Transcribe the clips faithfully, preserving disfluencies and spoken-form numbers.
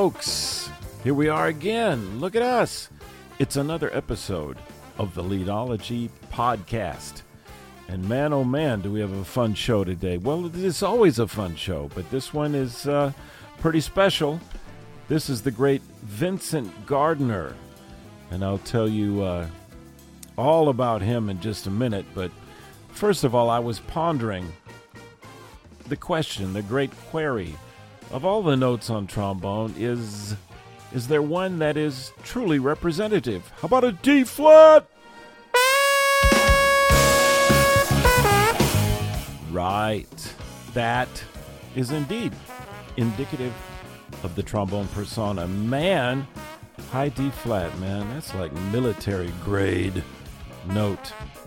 folks. Here we are again. Look at us. It's another episode of the Leadology Podcast. And man, oh man, do we have a fun show today. Well, it is always a fun show, but this one is uh, pretty special. This is the great Vincent Gardner. And I'll tell you uh, all about him in just a minute. But first of all, I was pondering the question, the great query. Of all the notes on trombone, is is there one that is truly representative? How about a D flat? Right. That is indeed indicative of the trombone persona. Man, high D flat, man. That's like military grade note.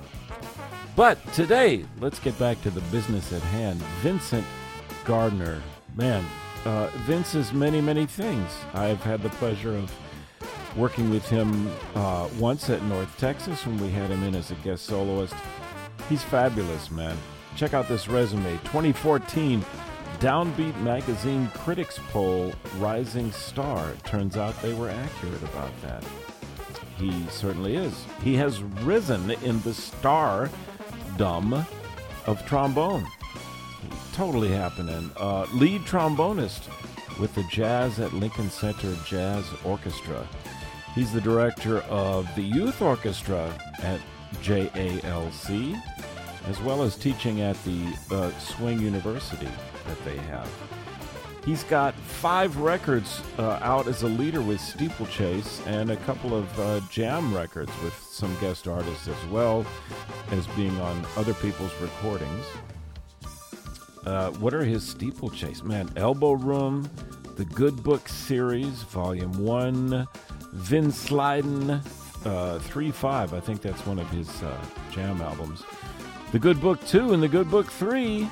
But today, let's get back to the business at hand. Vincent Gardner. Man, Uh, Vince is many, many things. I've had the pleasure of working with him uh, once at North Texas when we had him in as a guest soloist. He's fabulous, man. Check out this resume. twenty fourteen Downbeat Magazine Critics Poll, Rising Star. It turns out they were accurate about that. He certainly is. He has risen in the stardom of trombone. Totally happening. Uh, lead trombonist with the Jazz at Lincoln Center Jazz Orchestra. He's the director of the youth orchestra at J A L C, as well as teaching at the uh, Swing University that they have. He's got five records uh, out as a leader with Steeplechase and a couple of uh, jam records with some guest artists as well as being on other people's recordings. Uh, what are his Steeplechase? Man, Elbow Room, the Good Book series, Volume one, Vin Slyden, uh, three five. I think that's one of his uh, jam albums. The Good Book two and the Good Book three.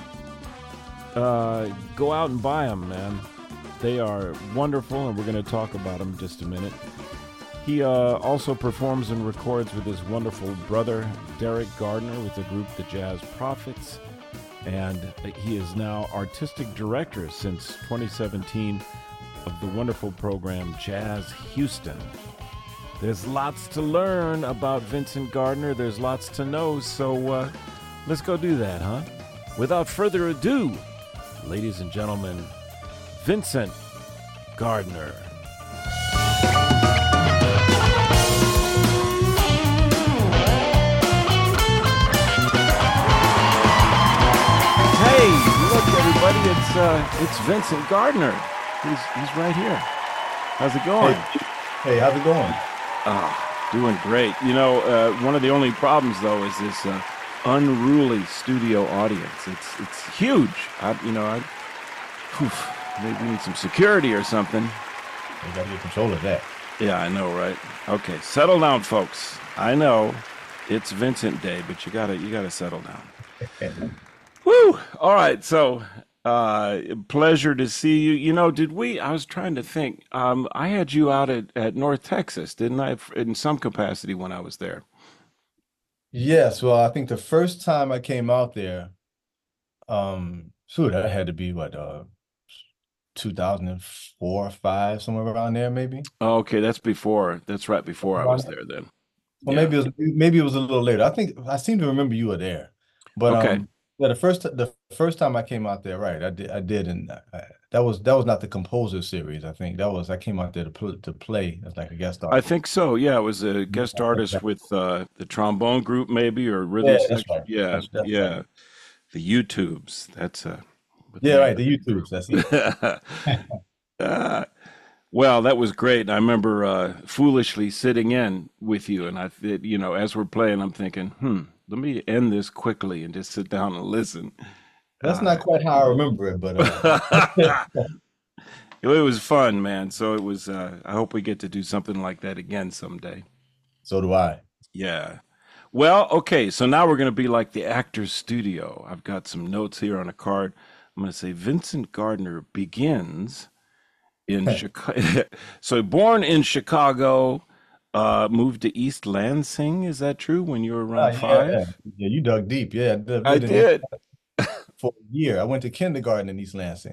Uh, go out and buy them, man. They are wonderful, and we're going to talk about them in just a minute. He uh, also performs and records with his wonderful brother, Derek Gardner, with the group The Jazz Prophets. And he is now artistic director since twenty seventeen of the wonderful program Jazz Houston. There's lots to learn about Vincent Gardner. There's lots to know, so uh, let's go do that, huh? Without further ado, ladies and gentlemen, Vincent Gardner. Hey, look, everybody! It's uh, it's Vincent Gardner. He's he's right here. How's it going? Hey, hey how's it going? Ah, doing great. You know, uh, one of the only problems though is this uh, unruly studio audience. It's it's huge. I, you know, I whew, maybe we need some security or something. You gotta get control of that. Yeah, I know, right? Okay, settle down, folks. I know it's Vincent Day, but you gotta you gotta settle down. Woo! All right, so uh, pleasure to see you. You know, did we? I was trying to think. Um, I had you out at, at North Texas, didn't I? In some capacity when I was there. Yes, well, I think the first time I came out there, um, shoot, that had to be what, uh, two thousand four or five, somewhere around there, maybe. Oh, okay, that's before. That's right before I was there then. Well, Yeah. maybe it was maybe it was a little later. I think I seem to remember you were there, but Okay. um, yeah, the first the first time I came out there, right? I did I did, and I, that was that was not the composer series. I think that was I came out there to pl to play as like a guest I artist. think so. Yeah, it was a guest artist with uh, the trombone group, maybe, or rhythm Yeah, that's section. right. Yeah, That's, that's yeah. right. The YouTubes. That's uh. what Yeah, the right. The YouTubes. That's it. Uh, well, that was great. I remember uh, foolishly sitting in with you, and I, th- you know, as we're playing, I'm thinking, hmm, let me end this quickly and just sit down and listen. That's Uh, not quite how I remember it, but uh, it was fun, man. So it was. Uh, I hope we get to do something like that again someday. so do I. Yeah. Well, okay. So now we're going to be like the Actors Studio. I've got some notes here on a card. I'm going to say Vincent Gardner begins in Chicago. So born in Chicago, uh, moved to East Lansing. Is that true? When you were Ah, around yeah, five? yeah, you dug deep. Yeah, I lived I in East did. for a year. I went to kindergarten in East Lansing.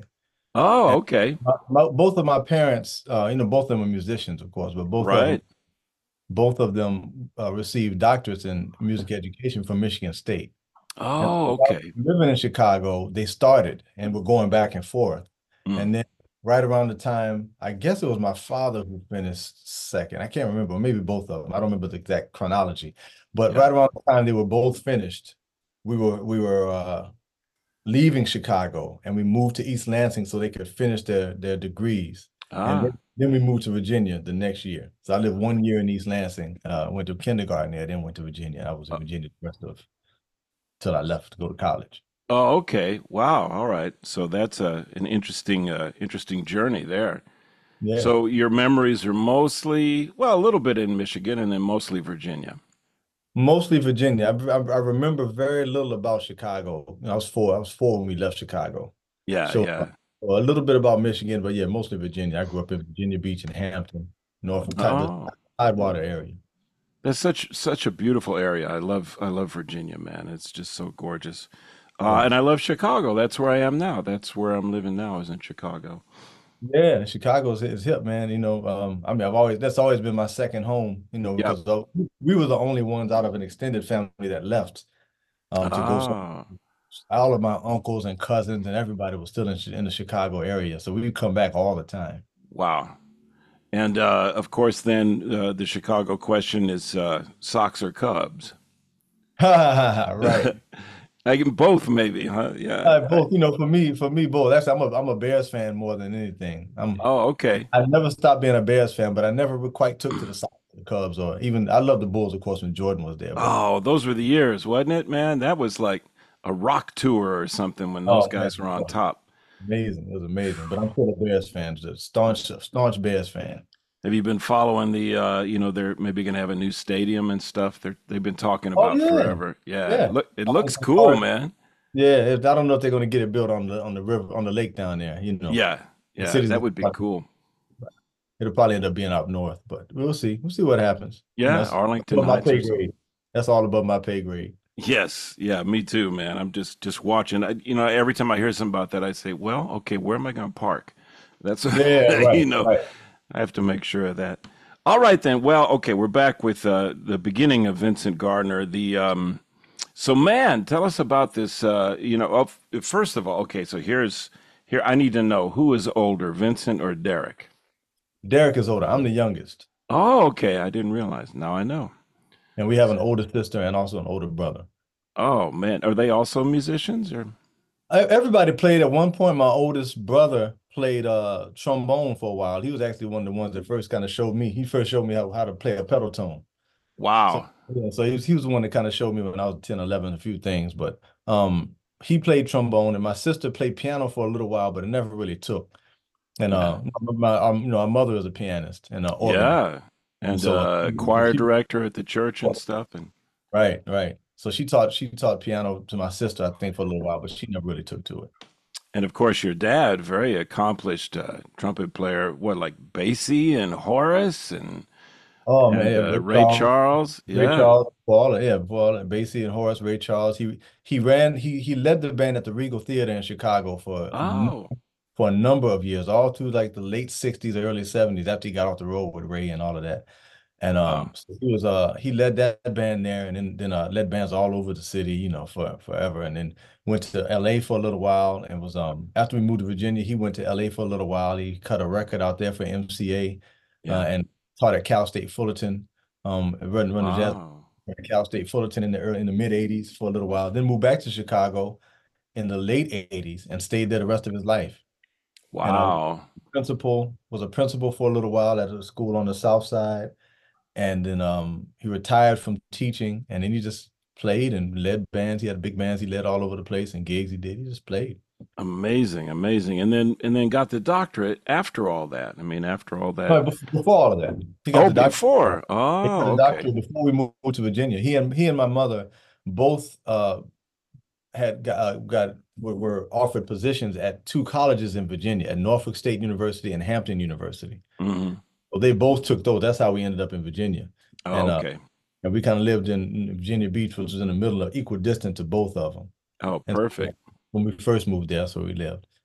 Oh, okay. My, my, both of my parents, uh, you know, both of them are musicians, of course, but both of them, Right. both of them uh, received doctorates in music education from Michigan State. And Oh, while okay. living in Chicago, they started and were going back and forth. Mm, And then right around the time, I guess it was my father who finished second. I can't remember, maybe both of them. I don't remember the exact chronology. But yeah. right around the time they were both finished, we were we were uh, leaving Chicago and we moved to East Lansing so they could finish their their degrees. And then, Ah, then we moved to Virginia the next year. So I lived one year in East Lansing, uh, went to kindergarten there, then went to Virginia. I was in uh, Virginia the rest of till I left to go to college. oh, okay. Wow. All right. So that's a an interesting uh interesting journey there. Yeah. So your memories are mostly, well, a little bit in Michigan and then mostly Virginia. Mostly Virginia. I, I, I remember very little about Chicago. I was four. I was four when we left Chicago. Yeah, So uh, yeah. a little bit about Michigan, but yeah, mostly Virginia. I grew up in Virginia Beach and Hampton, Norfolk, Tide- the Oh, Tidewater area. that's such such a beautiful area. I love I love Virginia, man. It's just so gorgeous. Uh, Right. and I love Chicago. That's where I am now. That's where I'm living now, is in Chicago. Yeah, Chicago is, is hip, man. You know, um, I mean, I've always that's always been my second home. You know, Yep. because though we were the only ones out of an extended family that left um to go. So Ah, all of my uncles and cousins and everybody was still in in the Chicago area, so we would come back all the time. wow. And uh, of course, then uh, the Chicago question is uh, Sox or Cubs? Right. I can both, maybe, huh? Yeah. Uh, I, both, you know, for me, for me, both. That's I'm a I'm a Bears fan more than anything. I'm oh, okay. I never stopped being a Bears fan, but I never quite took to the Sox, the Cubs, or even I love the Bulls, of course, when Jordan was there. But Oh, those were the years, wasn't it, man? That was like a rock tour or something when those oh man, guys were it on was top. amazing. It was amazing. But I'm still a Bears fan, just a staunch, staunch Bears fan. Have you been following the, uh, you know, they're maybe going to have a new stadium and stuff they're, they've been talking Oh about yeah, forever. Yeah, it yeah. look, it I'm- looks I'm cool, sorry. man. Yeah, if, I don't know if they're going to get it built on the on the river on the lake down there. You know, Yeah, the yeah, city's that would be cool. it'll probably end up being up north, but we'll see. We'll see what happens. You know, Yeah, that's Arlington above my Heights or pay something. grade. That's all above my pay grade. Yes, yeah, me too, man. I'm just just watching. I, you know, every time I hear something about that, I say, "Well, okay, where am I going to park?" That's Yeah, you right, know, right. I have to make sure of that. All right then. Well, okay, we're back with uh, the beginning of Vincent Gardner. The um, so man, tell us about this. Uh, you know, oh, f- first of all, okay, so here's here. I need to know who is older, Vincent or Derek? Derek is older. I'm the youngest, Oh, okay, I didn't realize. Now I know. and we have an older sister and also an older brother. Oh man, are they also musicians or? I, everybody played at one point. My oldest brother played uh trombone for a while. He was actually one of the ones that first kind of showed me. He first showed me how, how to play a pedal tone. So Wow. yeah, so he was he was the one that kind of showed me when I was ten, eleven, a few things. But um he played trombone and my sister played piano for a little while, but it never really took. And Yeah. uh my um, you know, our mother is a pianist and an organist. Yeah. And And so uh, uh choir she director at the church and stuff. And right, right. So she taught she taught piano to my sister, I think, for a little while, but she never really took to it. and of course your dad, very accomplished uh, trumpet player, what like Basie and Horace and Oh man, and yeah, uh, Ray Ray Charles, Charles. Ray Yeah. Charles, Paul, yeah, Paul, and Basie and Horace, Ray Charles. He he ran he he led the band at the Regal Theater in Chicago for Oh, for a number of years, all through like the late sixties, early seventies, after he got off the road with Ray and all of that. And wow. um, so he was uh he led that band there, and then then uh led bands all over the city, you know, for forever. And then went to L A for a little while, and was um after we moved to Virginia, he went to L A for a little while. He cut a record out there for M C A, uh, Yeah. and taught at Cal State Fullerton. Um, run run the jazz Wow. at Cal State Fullerton in the early in the mid eighties for a little while. Then moved back to Chicago in the late eighties and stayed there the rest of his life. And uh, Wow. principal was a principal for a little while at a school on the South Side, and then um he retired from teaching, and then he just played and led bands. He had big bands he led all over the place and gigs he did. He just played. Amazing, amazing. And then and then got the doctorate after all that. I mean, after all that. But bef- before all of that, he got Oh, the doctor. before. He got Oh, the okay. doctor before we moved to Virginia. He and he and my mother both uh had got, uh, got were, were offered positions at two colleges in Virginia, at Norfolk State University and Hampton University. Hmm. Well, they both took those. That's how we ended up in Virginia. Oh, And uh okay. and we kind of lived in Virginia Beach, which was in the middle of equidistant to both of them. Oh, And so perfect. when we first moved there, that's where we lived.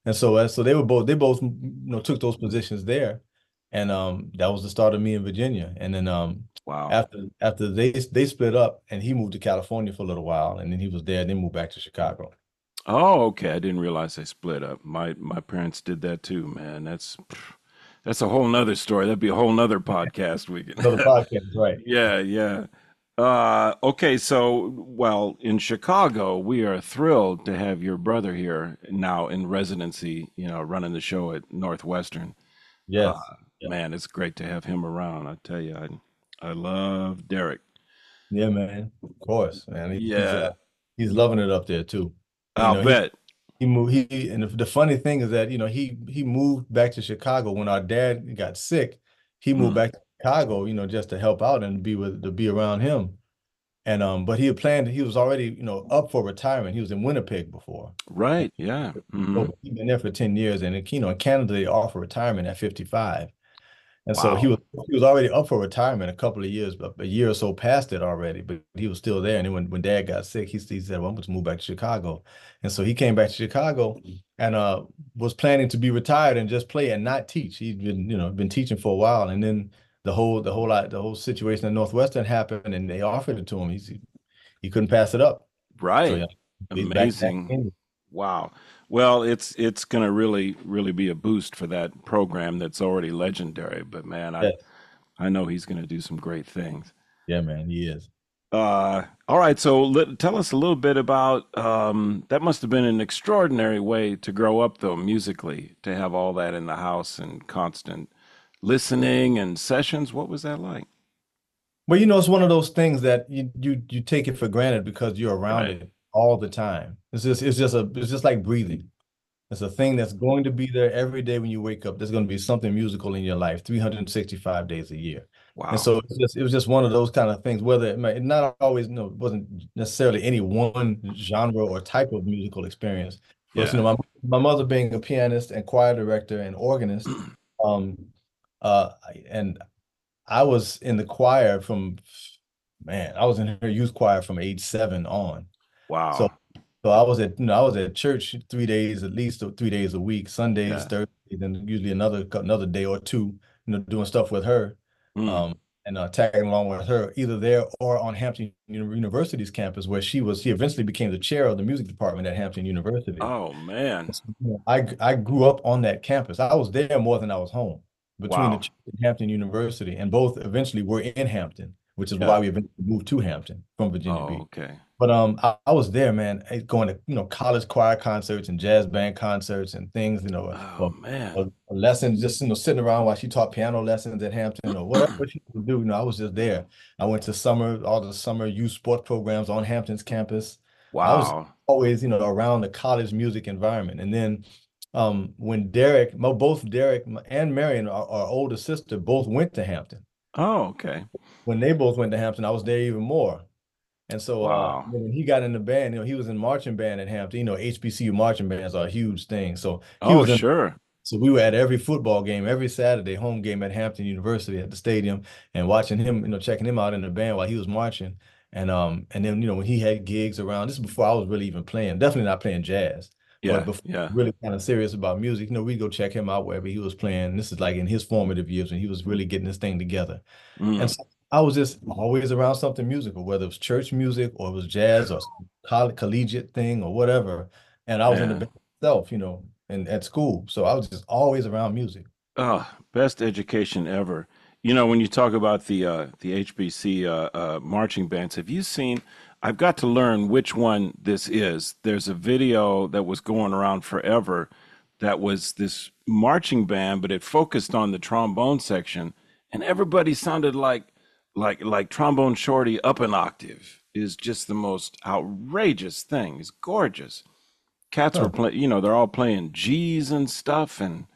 And so uh, so they were both they both you know took those positions there, and um that was the start of me in Virginia. And then um Wow. after after they they split up, and he moved to California for a little while, and then he was there, and then moved back to Chicago. Oh, okay. I didn't realize they split up. My my parents did that too, man. That's that's a whole nother story. That'd be a whole nother podcast we Another can. podcast, right? Yeah, yeah. Uh, okay, so well, in Chicago, we are thrilled to have your brother here now in residency, you know, running the show at Northwestern. Uh, Yes. Yeah. man, it's great to have him around. I tell you, I I love Derek. Yeah, man. Of course, man. He- He's Yeah, uh he's loving it up there too. You I'll know, he bet. he moved he and the, the funny thing is that, you know, he he moved back to Chicago when our dad got sick. He moved Mm, back to Chicago, you know, just to help out and be with to be around him. And um, but he had planned, he was already, you know, up for retirement. He was in Winnipeg before. right, yeah. Hmm. So he'd been there for ten years, and you know, in Canada they offer retirement at fifty-five. And so he Wow. was he was already up for retirement a couple of years, but a year or so past it already, but he was still there. And then when, when dad got sick, he, he said, well, I'm going to move back to Chicago. And so he came back to Chicago and uh was planning to be retired and just play and not teach. He'd been, you know, been teaching for a while. And then the whole the whole lot the whole situation at Northwestern happened, and they offered it to him. He's, he couldn't pass it up. So Right. yeah, he's back back Amazing. in. Wow. Well, it's it's going to really really be a boost for that program that's already legendary. But man, I Yes. I know he's going to do some great things. Yeah, man, he is. Uh, all right. So let, tell us a little bit about um, that. Must have been an extraordinary way to grow up, though, musically, to have all that in the house and constant listening and sessions. What was that like? Well, you know, it's one of those things that you you you take it for granted because you're around Right. it all the time. It's just it's just a it's just like breathing. It's a thing that's going to be there every day when you wake up. There's going to be something musical in your life, three hundred sixty-five days a year. And Wow. so it's just, it was just one of those kind of things, whether it might not always, no, it wasn't necessarily any one genre or type of musical experience. But, you Yeah. know, my, my mother being a pianist and choir director and organist, um, uh, and I was in the choir from, man, I was in her youth choir from age seven on. So, Wow. so I was at, you know, I was at church three days, at least three days a week, Sundays, Yeah. Thursdays, and usually another another day or two, you know, doing stuff with her, Mm. um, and uh, tagging along with her, either there or on Hampton Uni- University's campus, where she was. She eventually became the chair of the music department at Hampton University. Oh man. So, you know, I I grew up on that campus. I was there more than I was home, between the Wow. church and Hampton University, and both eventually were in Hampton, which is why Yeah. we eventually moved to Hampton from Virginia Oh, Beach. okay. But um, I, I was there, man, eh, going to, you know, college choir concerts and jazz band concerts and things, you know, Oh or, man. or lessons, just, you know, sitting around while she taught piano lessons at Hampton or whatever she would do. You know, I was just there. I went to summer, all the summer youth sport programs on Hampton's campus. I was Wow. always, you know, around the college music environment. And then um, when Derek, mo- both Derek and Marion, our, our older sister, both went to Hampton. Oh, okay. When they both went to Hampton, I was there even more. And so uh, Wow. when he got in the band, you know, he was in marching band at Hampton. You know, H B C U marching bands are a huge thing. So he Oh, was in. sure. So we were at every football game, every Saturday home game at Hampton University at the stadium, and watching him, you know, checking him out in the band while he was marching. And um, and then you know when he had gigs around, this is before I was really even playing, definitely not playing jazz, but Yeah. before Yeah. really kind of serious about music, you know, we'd go check him out wherever he was playing. This is like in his formative years when he was really getting this thing together. And Mm. so I was just always around something musical, whether it was church music or it was jazz or coll collegiate thing or whatever. And I was in the Man. band myself, you know, and at school. So I was just always around music. Oh, best education ever. You know, when you talk about the uh, the H B C uh, uh, marching bands, have you seen? I've got to learn which one this is. There's a video that was going around forever that was this marching band, but it focused on the trombone section, and everybody sounded like like like trombone shorty up an octave is just the most outrageous thing. It's gorgeous. Cats were Huh. playing, you know, they're all playing G's and stuff, and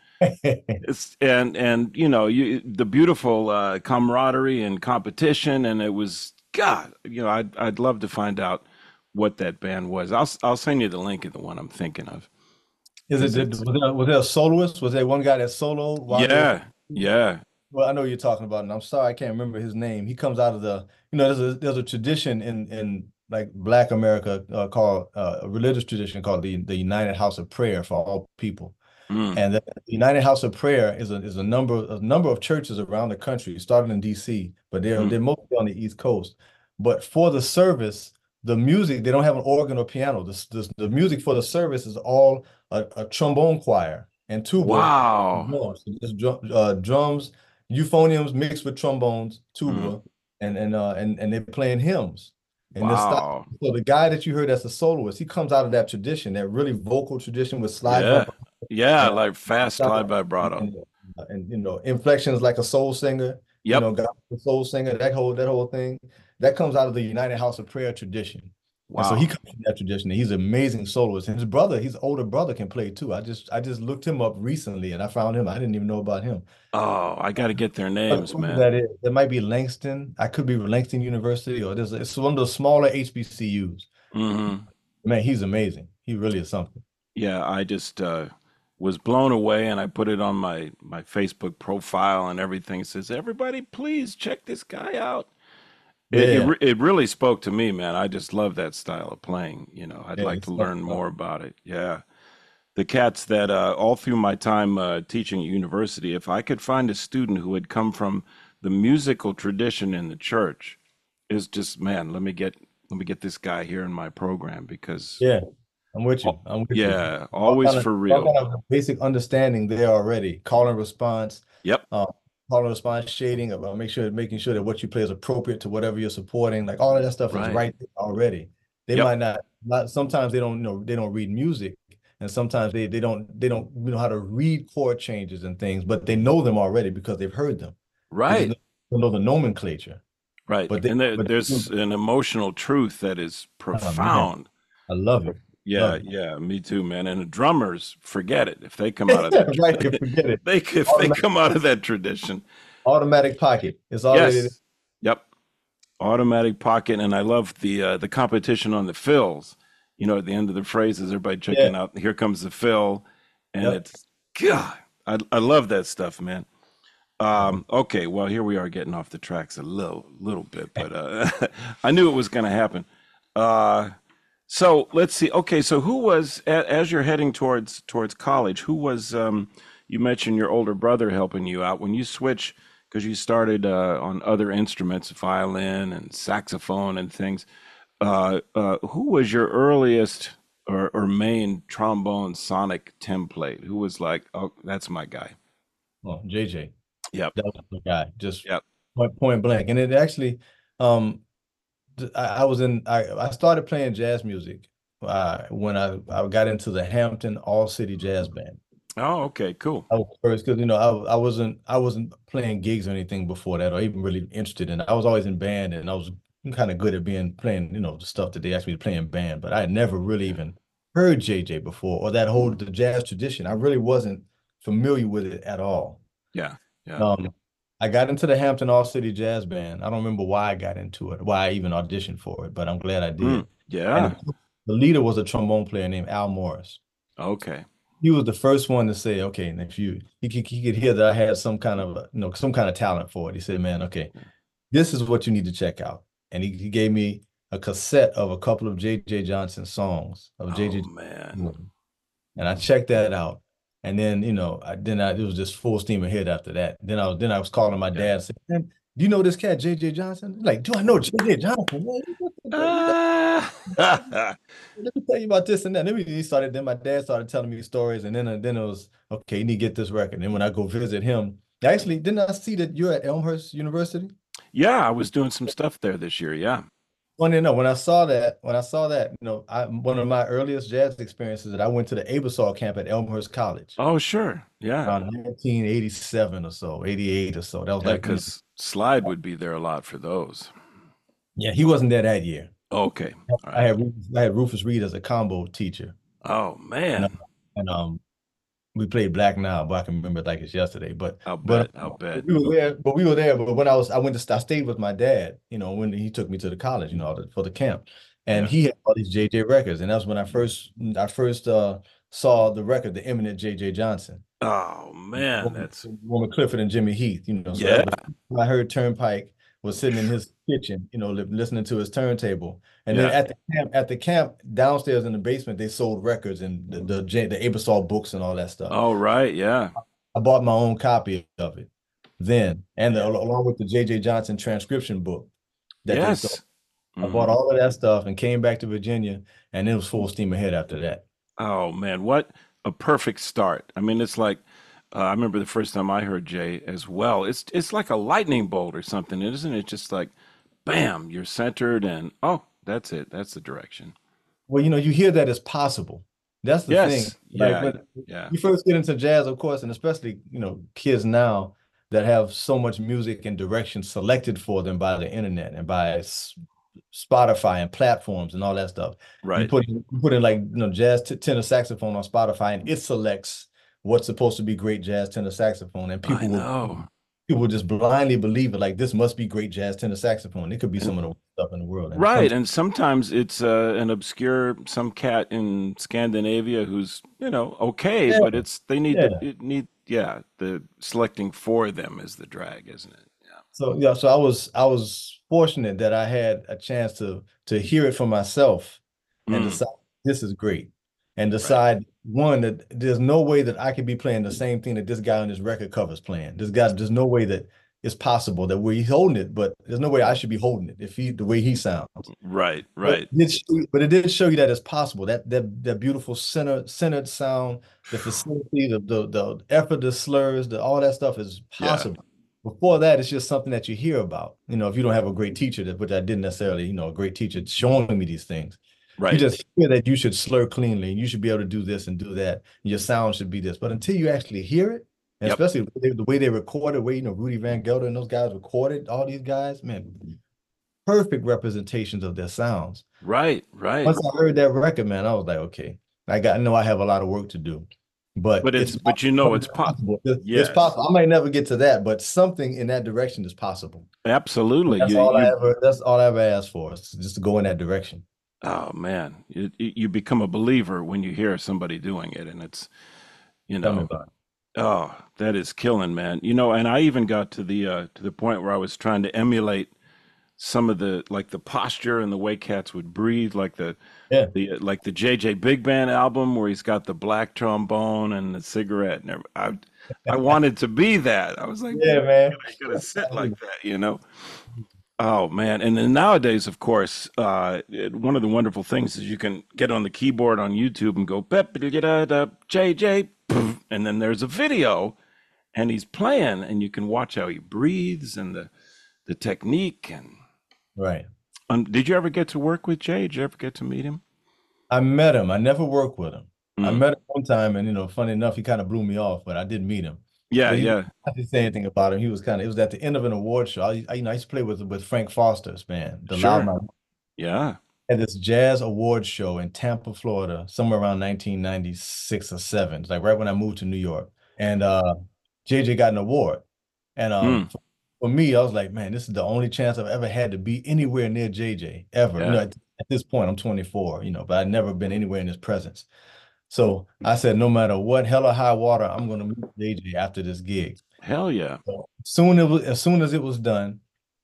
it's and and you know you the beautiful uh, camaraderie and competition, and it was God. You know, I'd I'd love to find out what that band was. I'll I'll send you the link of the one I'm thinking of Is it because did- it's was there, was there a soloist? Was there one guy that soloed while they were? yeah, yeah. Well, I know you're talking about, and I'm sorry I can't remember his name. He comes out of the, you know, there's a there's a tradition in in like Black America uh, called uh, a religious tradition called the the United House of Prayer for all people. Mm, And the United House of Prayer is a is a number a number of churches around the country, starting in D C, but they're mm. they're mostly on the East Coast. But for the service, the music, they don't have an organ or piano. The, the, the music for the service is all a, a trombone choir and tuba, Wow. drums, so just drum, uh, drums, euphoniums mixed with trombones, Mm, tuba, and and uh and and they're playing hymns in this style. wow. So the guy that you heard as a soloist, he comes out of that tradition, that really vocal tradition with slide Yeah. vibrato Yeah, and, like fast slide vibrato. and, and you know, inflections like a soul singer, you Yep. know, gospel soul singer, that whole that whole thing, that comes out of the United House of Prayer tradition. And so he Wow. comes from that tradition, and he's an amazing soloist. And his brother, his older brother, can play too. I just I just looked him up recently, and I found him. I didn't even know about him. Oh, I got to get their But names, who man. that is? That might be Langston. I could be Langston University, or there's it's one of those smaller H B C Us. Hmm. Man, he's amazing. He really is something. Yeah, I just uh, was blown away, and I put it on my my Facebook profile and everything. It says, "Everybody, please check this guy out." It it, Yeah, re- it really spoke to me, man. I just love that style of playing. You know, I'd yeah, like to it's learn something. more about it. Yeah. The cats that uh, all through my time uh, teaching at university, if I could find a student who had come from the musical tradition in the church, is just man, let me get let me get this guy here in my program because Yeah. I'm with you. oh, I'm with you. yeah, All always kind of for all real. kind of basic understanding there already. Call and response, Yep, uh, call and response shading, uh, make sure making sure that what you play is appropriate to whatever you're supporting. Like all of that stuff is right. right there already. They Yep, might not, not sometimes they don't you know they don't read music, and sometimes they they don't they don't know how to read chord changes and things, but they know them already because they've heard them. They just right, don't know the nomenclature. right. But they And there, but there's an emotional truth that is oh man, profound. I love it. Yeah, Love it. yeah, me too, man. And the drummers, forget it. If they come out of that, Right, you forget it. they if they Automatic, come out of that tradition, automatic pocket. It's already there. yes, yep. Automatic pocket, and I love the uh, the competition on the fills. You know, at the end of the phrases, everybody Yeah. checking out. Here comes the fill, and Yep. it's God. I I love that stuff, man. Um, okay, well, here we are getting off the tracks a little little bit, but uh, I knew it was going to happen. Uh, so let's see. Okay, so who was a- as you're heading towards towards college? Who was um, you mentioned your older brother helping you out when you switch because you started uh, on other instruments, violin and saxophone and things. Uh, uh, who was your earliest or, or main trombone sonic template? Who was like, oh, that's my guy. Oh, J J. Yep, That was the guy. Just yep. point, point blank. And it actually, um, th- I, I was in. I I started playing jazz music uh, when I I got into the Hampton All City Jazz Band. Oh, okay, cool. I was first because you know I I wasn't I wasn't playing gigs or anything before that or even really interested in it. I was always in band and I was kind of good at being playing you know the stuff that they asked me to play in band, but I had never really Yeah. even heard J J before or that whole Mm. the jazz tradition. I really wasn't familiar with it at all. Yeah, yeah. Um, I got into the Hampton All City Jazz Band. I don't remember why I got into it, why I even auditioned for it, but I'm glad I Mm. did. And Yeah. the, the leader was a trombone player named Al Morris. Okay. He was the first one to say, okay, and if you he could, he could hear that I had some kind of you know some kind of talent for it. He said, man, okay, this is what you need to check out. And he, he gave me a cassette of a couple of J J Johnson songs of Oh J J. man. And I checked that out. And then, you know, I then I it was just full steam ahead after that. Then I was then I was calling my Yeah. dad and saying, "Man, do you know this cat, J J Johnson?" He's like, do I know J J Johnson? Man, you got- Ah. let me tell you about this and that. Then we he started, then my dad started telling me stories, and then uh, then it was okay, you need to get this record. And then when I go visit him, actually, didn't I see that you're at Elmhurst University? Yeah, I was doing some stuff there this year. Yeah. Funny enough, when I saw that, when I saw that, you know, I one of my earliest jazz experiences that I went to the Abersol camp at Elmhurst College. Oh, sure. Yeah. Around nineteen eighty-seven or so, eighty-eight or so. That was Yeah, like, you because Slide would be there a lot for those. yeah, he wasn't there that year. Okay. All I right. had Rufus, I had Rufus Reed as a combo teacher, Oh and uh, man. and um we played Black Now, but I can remember it like it's yesterday. But I'll but bet. I'll uh, bet. we were there, but we were there. But when I was, I went to, I stayed with my dad. You know, when he took me to the college, you know, for the camp, and Yeah. he had all these J J records, and that's when I first, I first uh saw the record, the eminent J J Johnson, Oh man, that's Roman Clifford and Jimmy Heath. You know, so that yeah. was I heard Turnpike. was sitting in his kitchen, you know, li- listening to his turntable. And then Yeah. at the camp, at the camp downstairs in the basement, they sold records and the the, J- the Abersol books and all that stuff. Oh, right. Yeah. I bought my own copy of it then, and the, Man. along with the J J. Johnson transcription book that they sold. Yes. I Hmm. bought all of that stuff and came back to Virginia, and it was full steam ahead after that. Oh man, what a perfect start. I mean, it's like uh, I remember the first time I heard Jay as well. It's it's like a lightning bolt or something, isn't it? Just like, bam, you're centered and oh, that's it. That's the direction. Well, you know, you hear that it's possible. That's the thing. Yes. Like Yeah. when Yeah. you first get into jazz, of course, and especially, you know, kids now that have so much music and direction selected for them by the internet and by S- Spotify and platforms and all that stuff. You Right. put you put in like, you know, jazz t tenor saxophone on Spotify and it selects what's supposed to be great jazz tenor saxophone, and I people will know. people will just blindly believe it like this must be great jazz tenor saxophone. It could be And some of the worst stuff in the world. And right, sometimes, and sometimes it's uh, an obscure some cat in Scandinavia who's, you know, okay, yeah, but it's they need the yeah. it need yeah, the selecting for them is the drag, isn't it? So yeah, so I was I was fortunate that I had a chance to to hear it for myself Yeah. and Mm, decide this is great. And right. decide one that there's no way that I could be playing the same thing that this guy on this record cover is playing. This guy, there's no way that it's possible that we're holding it, but there's no way I should be holding it if he the way he sounds. Right, But right. it did show you, but it did show you that it's possible. That that that beautiful center centered sound, the facility, the the the effort, the slurs, the all that stuff is Yeah, possible. Before that, it's just something that you hear about. You know, if you don't have a great teacher, that which I didn't necessarily, you know, a great teacher showing me these things. You right. just hear that you should slur cleanly, and you should be able to do this and do that. And your sound should be this. But until you actually hear it, and Yep. especially the way the way they recorded, the way you know Rudy Van Gelder and those guys recorded all these guys, man, perfect representations of their sounds. Right, right. Once I heard that record, man, I was like, okay, I got I know I have a lot of work to do, but But it's it's but you know it's pop. possible. It's it's Yes. possible. I might never get to that, but something in that direction is possible. Absolutely. That's You all I you ever. That's all I ever asked for, is just to go in that direction. oh man, you you become a believer when you hear somebody doing it and it's, you Tell me know, about oh, that is killing, man. You know, and I even got to the uh to the point where I was trying to emulate some of the like the posture and the way cats would breathe, like the it. the like the J J Big Band album where he's got the black trombone and the cigarette and every, I I wanted to be that. I was like, Yeah, man, yeah, man. I gotta sit like that, you know? Oh man. And then nowadays, of course, uh, it, one of the wonderful things is you can get on the keyboard on YouTube and go "Pep, da, da, J J," poof, and then there's a video and he's playing and you can watch how he breathes and the the technique and Right. um, did you ever get to work with Jay? Did you ever get to meet him? I met him. I never worked with him. I Mm. met him one time, and you know, funny enough, he kind of blew me off, but I did meet him. Yeah, But he, yeah, I didn't say anything about him. He was kind of. It was at the end of an award show. I, I, you know, I used to play with with Frank Foster's band, the sure. Loudmouth, Yeah. at this jazz award show in Tampa, Florida, somewhere around nineteen ninety-six or seven. It's like right when I moved to New York, and uh, J J got an award, and um, Mm. for, for me, I was like, man, this is the only chance I've ever had to be anywhere near J J ever. You know, Yeah. at, at this point, I'm twenty-four, you know, but I'd never been anywhere in his presence. So I said, no matter what, hell or high water, I'm going to meet J J after this gig. Hell yeah. So soon it was, as soon as it was done,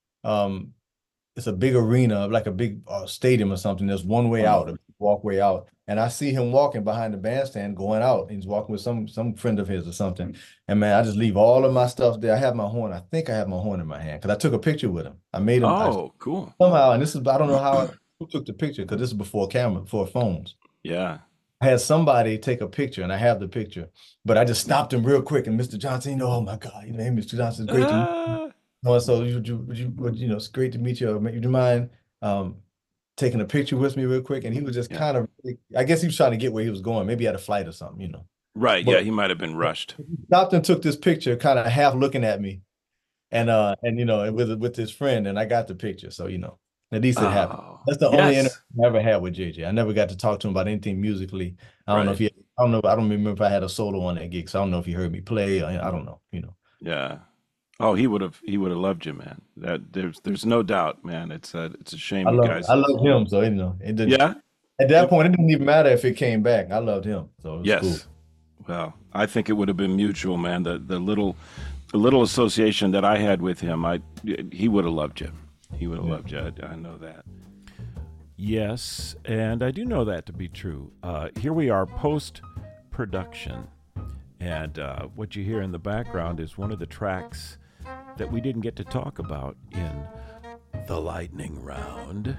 um, it's a big arena, like a big uh, stadium or something. There's one way Mm. out, a walkway out, and I see him walking behind the bandstand, going out. He's walking with some some friend of his or something. And man, I just leave all of my stuff there. I have my horn. I think I have my horn in my hand because I took a picture with him. I made him I, Oh, cool. somehow, and this is I don't know how who took the picture because this is before camera, before phones. Yeah. I had somebody take a picture, and I have the picture, but I just stopped him real quick. And mister Johnson, you know, oh my God, your name, mister Johnson, it's great to meet you. Ah, Oh, so you, you, would you, would, you know, it's great to meet you. Would you mind um, taking a picture with me real quick? And he was just yeah. kind of, I guess he was trying to get where he was going. Maybe he had a flight or something, you know. Right. Yeah, But he might have been rushed. he stopped and took this picture, kind of half looking at me, and uh, and you know, with with his friend, and I got the picture. So you know, at least it happened. Oh, That's the only interview yes. I ever had with J J. I never got to talk to him about anything musically. I don't know if Right. he, I don't know, I don't remember if I had a solo on that gig. So I don't know if he heard me play. I, I don't know, you know. Yeah. Oh, he would have he would have loved you, man. That there's there's no doubt, man. It's a it's a I shame you love, guys. I love him. So you know, it didn't. Yeah. At that It, point, it didn't even matter if it came back. I loved him, so it was cool. yes. Well, I think it would have been mutual, man. The the little the little association that I had with him, I he would have loved you. He would have loved you. I, I know that. Yes, and I do know that to be true. Uh, here we are, post-production. And uh, what you hear in the background is one of the tracks that we didn't get to talk about in the lightning round.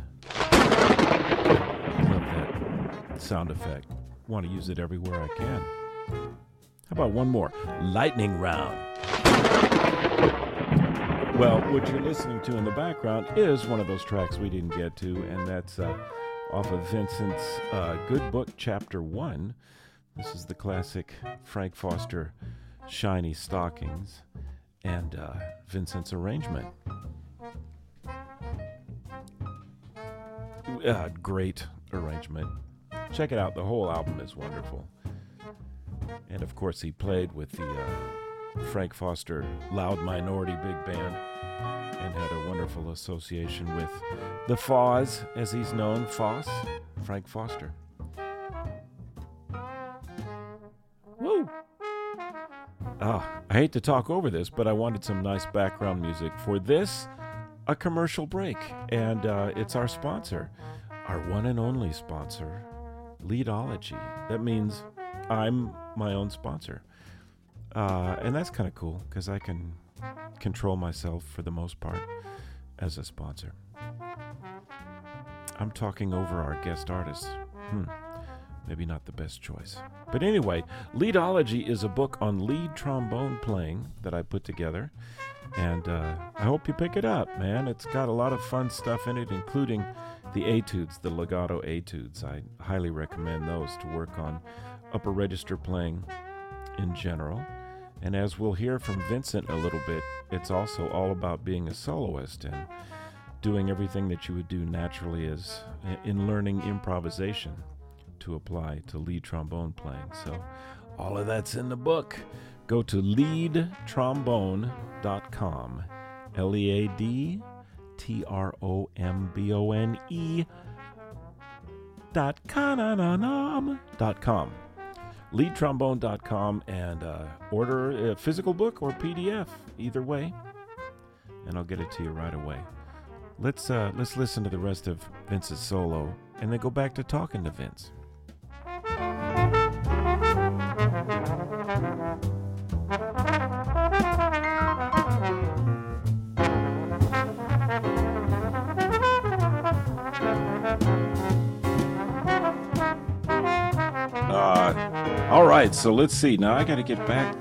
I love that sound effect. Want to use it everywhere I can. How about one more? Lightning round. Well, what you're listening to in the background is one of those tracks we didn't get to, and that's uh, off of Vincent's uh, Good Book, Chapter one. This is the classic Frank Foster, Shiny Stockings, and uh, Vincent's arrangement. Uh, great arrangement. Check it out. The whole album is wonderful. And, of course, he played with the uh, Frank Foster Loud Minority Big Band and had a wonderful association with the Foz, as he's known, Foss, Frank Foster. Woo! Ah, I hate to talk over this, but I wanted some nice background music for this, a commercial break. And uh, it's our sponsor, our one and only sponsor, Leadology. That means I'm my own sponsor. Uh, and that's kind of cool because I can control myself for the most part as a sponsor. I'm talking over our guest artists. Hmm. Maybe not the best choice. But anyway, Leadology is a book on lead trombone playing that I put together. And uh, I hope you pick it up, man. It's got a lot of fun stuff in it, including the etudes, the legato etudes. I highly recommend those to work on upper register playing in general. And as we'll hear from Vincent a little bit, it's also all about being a soloist and doing everything that you would do naturally as in learning improvisation to apply to lead trombone playing. So all of that's in the book. Go to lead trombone dot com. L E A D T R O M B O N E dot com. Dot com. lead trombone dot com and uh, order a physical book or P D F, either way, and I'll get it to you right away. Let's uh, let's listen to the rest of Vince's solo and then go back to talking to Vince. Uh, all right, so let's see. Now I got to get back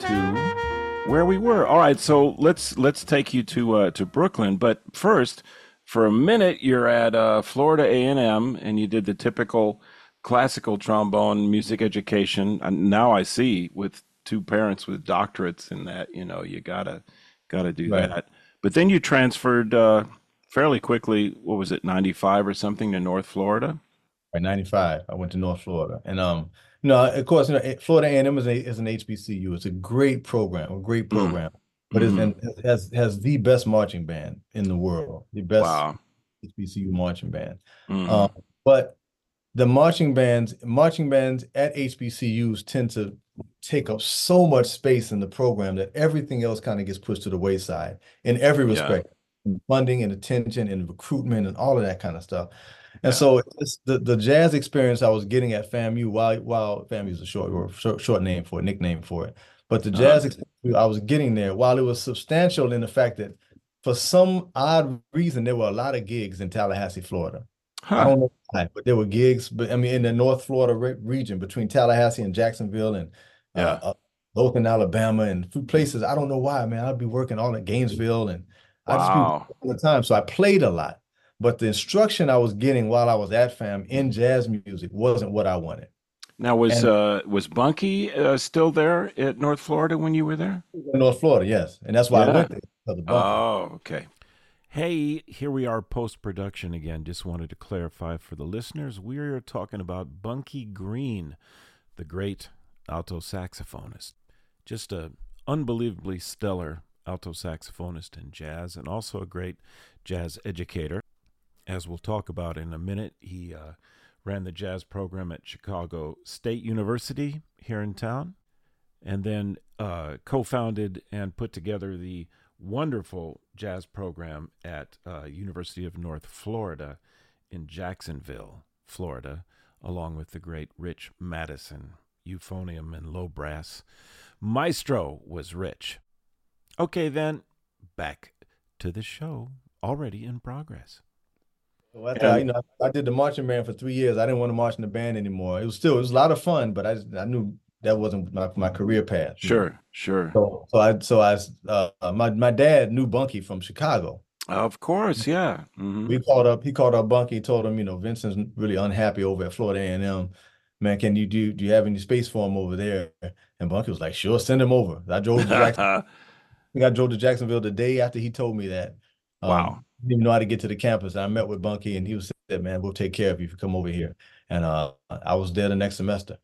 to where we were. All right, so let's let's take you to uh, to Brooklyn. But first, for a minute, you're at uh, Florida A and M, and you did the typical classical trombone music education. And now I see, with two parents with doctorates in that, you know, you gotta gotta do Right. that. But then you transferred uh, fairly quickly. What was it, ninety-five or something, to North Florida? Right, ninety-five. I went to North Florida, and um, you know, of course, you know, eh, Florida A and M is a is an H B C U. It's a great program, a great Mm. program, but it's hmm and it has has the best marching band in the world, the best Wow. H B C U marching band. hmm Um, but the marching bands, marching bands at H B C Us tend to take up so much space in the program that everything else kind of gets pushed to the wayside in every Yeah. respect, in funding and attention and recruitment and all of that kind of stuff. And Yeah. so it's the the jazz experience I was getting at FAMU, while while FAMU is a short or short, short name for it, nickname for it, but the Uh-huh. jazz experience I was getting there, while it was substantial in the fact that for some odd reason there were a lot of gigs in Tallahassee, Florida. I Huh. don't know why, but there were gigs, but I mean, in the North Florida re region between Tallahassee and Jacksonville and Yeah. uh, uh, Dothan, Alabama, and few places. I don't know why, man. I'd be working all in Gainesville, and I just be working Wow. all the time. So I played a lot, but the instruction I was getting while I was at FAM in jazz music wasn't what I wanted. Now, was And uh was Bunky uh, still there at North Florida when you were there? in North Florida, yes, and that's why I Yeah. went there because of Bunky. Oh, okay. Hey, here we are post-production again. Just wanted to clarify for the listeners, we are talking about Bunky Green, the great alto saxophonist. Just a unbelievably stellar alto saxophonist in jazz, and also a great jazz educator. As we'll talk about in a minute, he uh, ran the jazz program at Chicago State University here in town. And then uh, co-founded and put together the wonderful jazz program at uh, University of North Florida in Jacksonville, Florida, along with the great Rich Madison, euphonium and low brass. Maestro was Rich. Okay, then back to the show, already in progress. Well, after I, you know, I did the marching band for three years. I didn't want to march in the band anymore. It was still, it was a lot of fun, but I, I knew that wasn't my, my career path. You know? Sure, sure. So, so I, so I, uh, my my dad knew Bunky from Chicago. Of course, yeah. Mm-hmm. We called up, he called up Bunky, told him, you know, Vincent's really unhappy over at Florida A and M. Man, can you do, do you have any space for him over there? And Bunky was like, sure, send him over. I drove to Jacksonville. I think I drove to Jacksonville the day after he told me that. Um, Wow. Didn't even know how to get to the campus. And I met with Bunky and he was said, man, we'll take care of you if you come over here. And uh, I was there the next semester.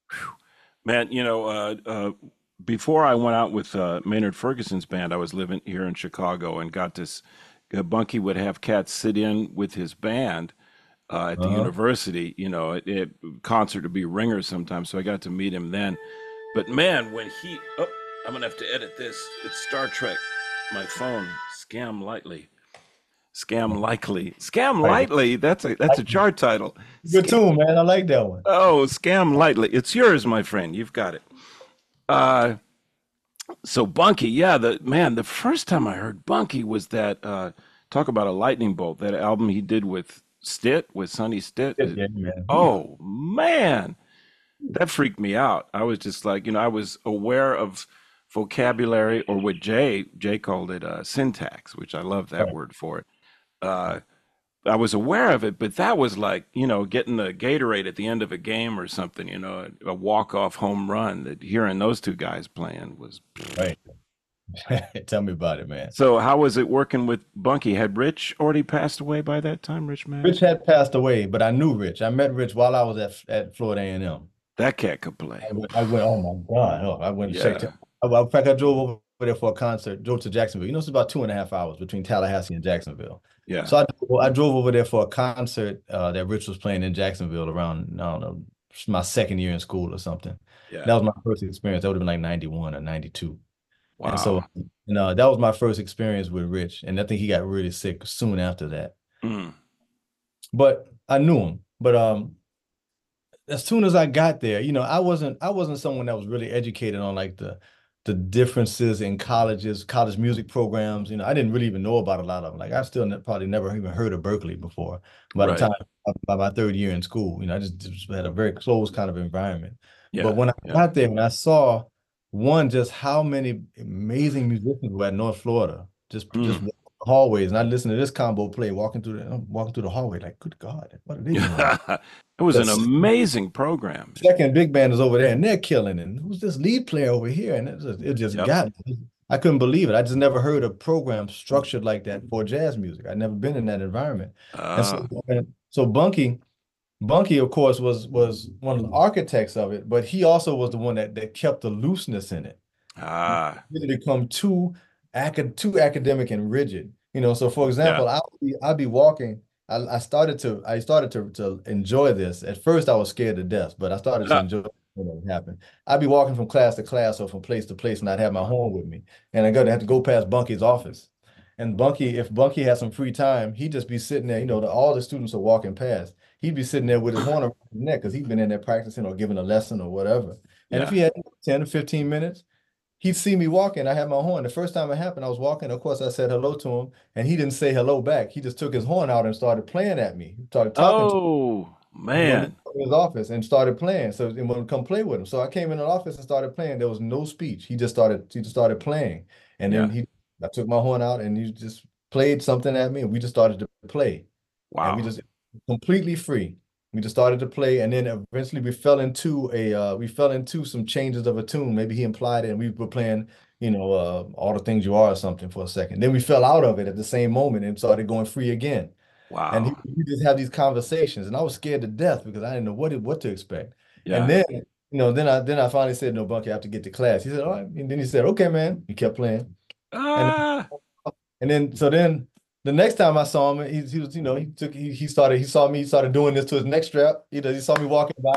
Man, you know, uh, uh, before I went out with uh, Maynard Ferguson's band, I was living here in Chicago and got this. Uh, Bunky would have cats sit in with his band uh, at the Uh-huh. university. You know, it, it concert to be ringers sometimes, so I got to meet him then. But man, when he, oh, I'm gonna have to edit this. It's Star Trek. My phone, scam lightly, scam likely, scam Right. lightly. That's a that's a chart title. Good Scam, tune, man. I like that one. oh, scam lightly. It's yours, my friend. You've got it. Uh, so Bunky, yeah, the man, the first time I heard Bunky was that uh talk about a lightning bolt, that album he did with Stitt, with Sonny Stitt. Yeah, yeah, man. Oh man, that freaked me out. I was just like, you know, I was aware of vocabulary, or what Jay Jay called it uh syntax, which I love that Right. word for it. Uh I was aware of it, but that was like, you know, getting the Gatorade at the end of a game or something, you know, a, a walk-off home run. That hearing those two guys playing was. Right. Tell me about it, man. So how was it working with Bunky? Had Rich already passed away by that time, Rich Rich Madison? had passed away, but I knew Rich. I met Rich while I was at at Florida A and M. That cat could play. I went, I went, oh my God. Oh, I went to check. Yeah, I- In fact, I drove over there for a concert, drove to Jacksonville. You know, it's about two and a half hours between Tallahassee and Jacksonville. yeah, So I, I drove over there for a concert uh, that Rich was playing in Jacksonville around, I don't know, my second year in school or something. yeah. That was my first experience. That would have been like ninety-one or ninety-two. And so, Wow. you know, that was my first experience with Rich. And I think he got really sick soon after that. Mm, But I knew him. But um, as soon as I got there, you know, I wasn't I wasn't someone that was really educated on like the the differences in colleges, college music programs. You know, I didn't really even know about a lot of them. Like I still ne probably never even heard of Berkeley before. By the right. time by my third year in school, you know, I just, just had a very closed kind of environment. But Yeah, when I yeah. got there and I saw one, just how many amazing musicians were at North Florida, just just Mm. walking the hallways, and I listened to this combo play walking through the I'm walking through the hallway, like, good God, what are they doing? It was an The amazing program. second big band is over there and they're killing it. And who's this lead player over here? And it just, it just Yep. got me. I couldn't believe it. I just never heard a program structured like that for jazz music. I'd never been in that environment. And so, Uh, and so Bunky, Bunky, of course, was was one of the architects of it, but he also was the one that that kept the looseness in it. ah, It didn't become too acad too academic and rigid. You know, so for yeah. example, I'll be I'll be walking. I, I started to I started to to enjoy this. At first, I was scared to death, but I started to enjoy what happened. I'd be walking from class to class or from place to place, and I'd have my horn with me, and I got to have to go past Bunky's office. And Bunky, if Bunky had some free time, he'd just be sitting there. You know, the, all the students are walking past. He'd be sitting there with his horn around his neck because he'd been in there practicing or giving a lesson or whatever. And if Yeah. he had ten to fifteen minutes, he'd see me walking. I had my horn. The first time it happened, I was walking. Of course, I said hello to him, and he didn't say hello back. He just took his horn out and started playing at me. He started talking to Oh, me in man. his office and started playing. So and wanted to come play with him. So I came in the office and started playing. There was no speech. He just started. He just started playing, and then Yeah. he. I took my horn out, and he just played something at me, and we just started to play, and we Wow. just completely free. We just started to play, and then eventually we fell into a uh, we fell into some changes of a tune. Maybe he implied it, and we were playing, you know, uh, all the things you are or something for a second. Then we fell out of it at the same moment and started going free again. And he, Wow. we just have these conversations, and I was scared to death because I didn't know what it, what to expect. And Yeah. then, you know, then I then I finally said, "No, Bunky, I have to get to class." He said, "All right," and then he said, "Okay, man." He kept playing, and Ah, and then so then the next time I saw him, he, he was, you know, he took he, he started he saw me, he started doing this to his neck strap. He does he saw me walking by.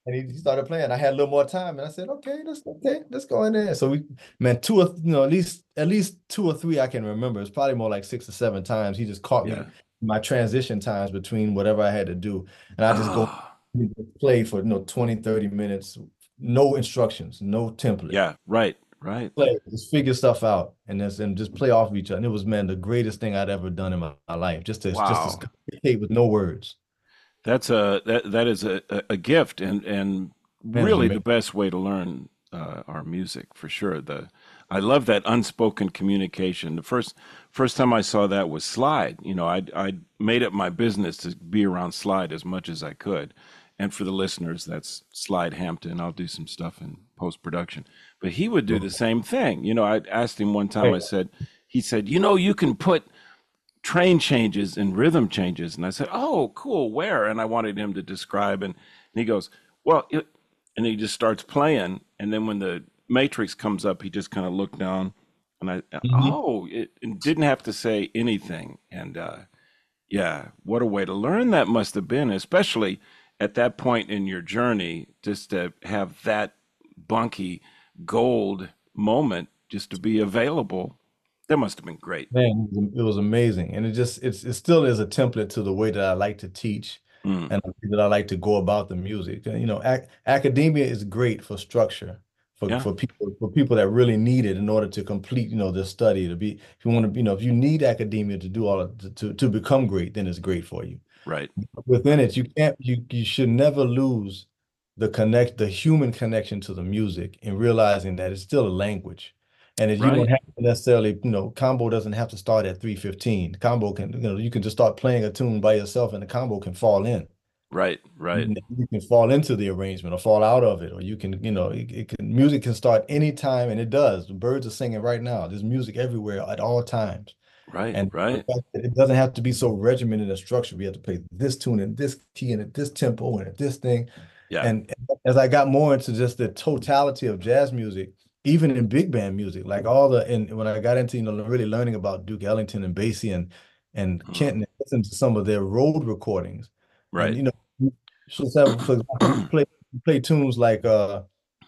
And he, he started playing. I had a little more time, and I said, "Okay, let's okay, let's go in there." So we, man, two or you know, at least at least two or three I can remember. It's probably more like six or seven times. He just caught me Yeah. my transition times between whatever I had to do, and I just go Oh, play for you know twenty, thirty minutes, no instructions, no template. yeah, right, right. Play, just figure stuff out, and just and just play off of each other. And it was, man, the greatest thing I'd ever done in my, my life. Just to just to Wow. communicate with no words. That's a that that is a, a a gift and and Man, it was really the amazing. best way to learn uh, our music for sure. The I love that unspoken communication. The first first time I saw that was Slide. You know, I I made it my business to be around Slide as much as I could. And for the listeners, that's Slide Hampton. I'll do some stuff in post production. But he would do the same thing. You know, I asked him one time, I Right. said, he said, you know, you can put train changes and rhythm changes. And I said, oh, cool, where? And I wanted him to describe. And, and he goes, well, it, and he just starts playing. And then when the matrix comes up, he just kind of looked down. And I, Mhm. oh, it, it didn't have to say anything. And uh, yeah, what a way to learn that must have been, especially at that point in your journey, just to have that bunky gold moment just to be available. That must have been great. Man, it was it was amazing. And it just it's it still is a template to the way that I like to teach Mm, and the way that I like to go about the music. And, you know, ac academia is great for structure, for yeah, for people for people that really need it in order to complete, you know, their study to be if you want to, you know, if you need academia to do all of to, to to become great, then it's great for you. right, Within it, you can't you you should never lose the connect the human connection to the music and realizing that it's still a language. And that you don't right, have to necessarily, you know, combo doesn't have to start at three fifteen. Combo can, you know, you can just start playing a tune by yourself and the combo can fall in. right, right, You can you can fall into the arrangement or fall out of it, or you can, you know, it, it can music can start anytime and it does. The birds are singing right now. There's music everywhere at all times. right, And the right. fact that it doesn't have to be so regimented and structured. We have to play this tune in this key and at this tempo and at this thing. Yeah. And as I got more into just the totality of jazz music, even in big band music, like all the and when I got into, you know, really learning about Duke Ellington and Basie and and Mm, Kenton and listening to some of their road recordings. And right. you know, so say, for example, you play you play tunes like uh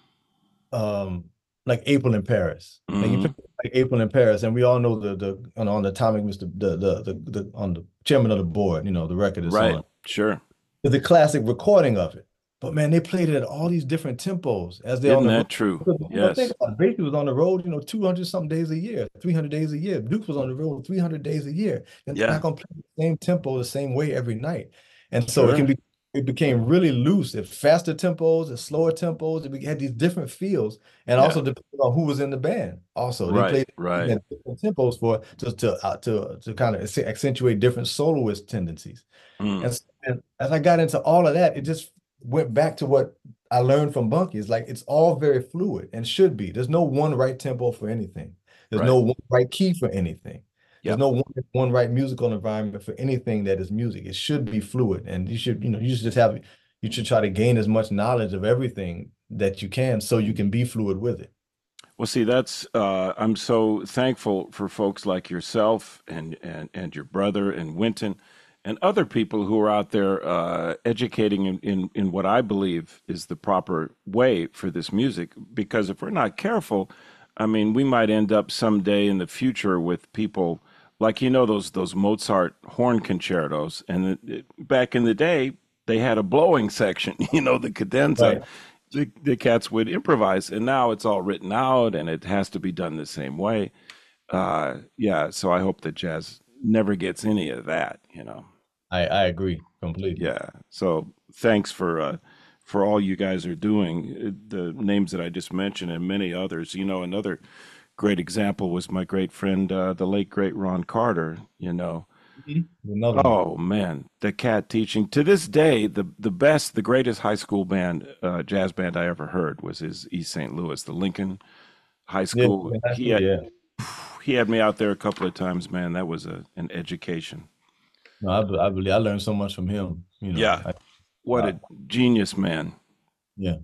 um like April in Paris. Like you play Hmm. like April in Paris, and we all know the the on, on the Atomic Mister the, the the the on the chairman of the board, you know, the record is Right. on. Sure. The classic recording of it. But man, they played it at all these different tempos as they're on Isn't the road. that true? Because, you know, think Yes. about it. Basie was on the road, you know, two hundred something days a year, three hundred days a year. Duke was on the road three hundred days a year. And they're not Yeah. going to play the same tempo the same way every night. And so it can Sure. be, it became really loose. If faster tempos and slower tempos, it be- had these different feels. And Yeah. also depending on who was in the band. Also, they Right. played Right. at different tempos for to to uh, to, to kind of accentuate different soloist tendencies. Mm, And, s- and as I got into all of that, it just went back to what I learned from Bunky. It's like it's all very fluid and should be. There's no one right tempo for anything. There's right. no one right key for anything. There's Yep. no one, one right musical environment for anything that is music. It should be fluid. And you should, you know, you should just have, you should try to gain as much knowledge of everything that you can so you can be fluid with it. Well, see, that's uh, I'm so thankful for folks like yourself and and and your brother and Winton and other people who are out there uh, educating in, in in what I believe is the proper way for this music. Because if we're not careful, I mean, we might end up someday in the future with people like you know those those Mozart horn concertos, and it, it- back in the day they had a blowing section, you know, the cadenza. Right. The, the cats would improvise, and now it's all written out, and it has to be done the same way. Uh, yeah, so I hope that jazz never gets any of that, you know. I, I agree completely. Yeah. So thanks for uh, for all you guys are doing. Uh, The names that I just mentioned and many others. You know, another great example was my great friend, uh, the late great Ron Carter. You know, Mhm. Another one. oh man, the cat teaching to this day the the best, the greatest high school band, uh, jazz band I ever heard was his East Saint Louis, the Lincoln High Yeah, School. yeah, that's He cool. had Yeah. he had me out there a couple of times, man. That was a an education. No, I, be- I believe I learned so much from him. You know, Yeah, I, what I a genius man. yeah.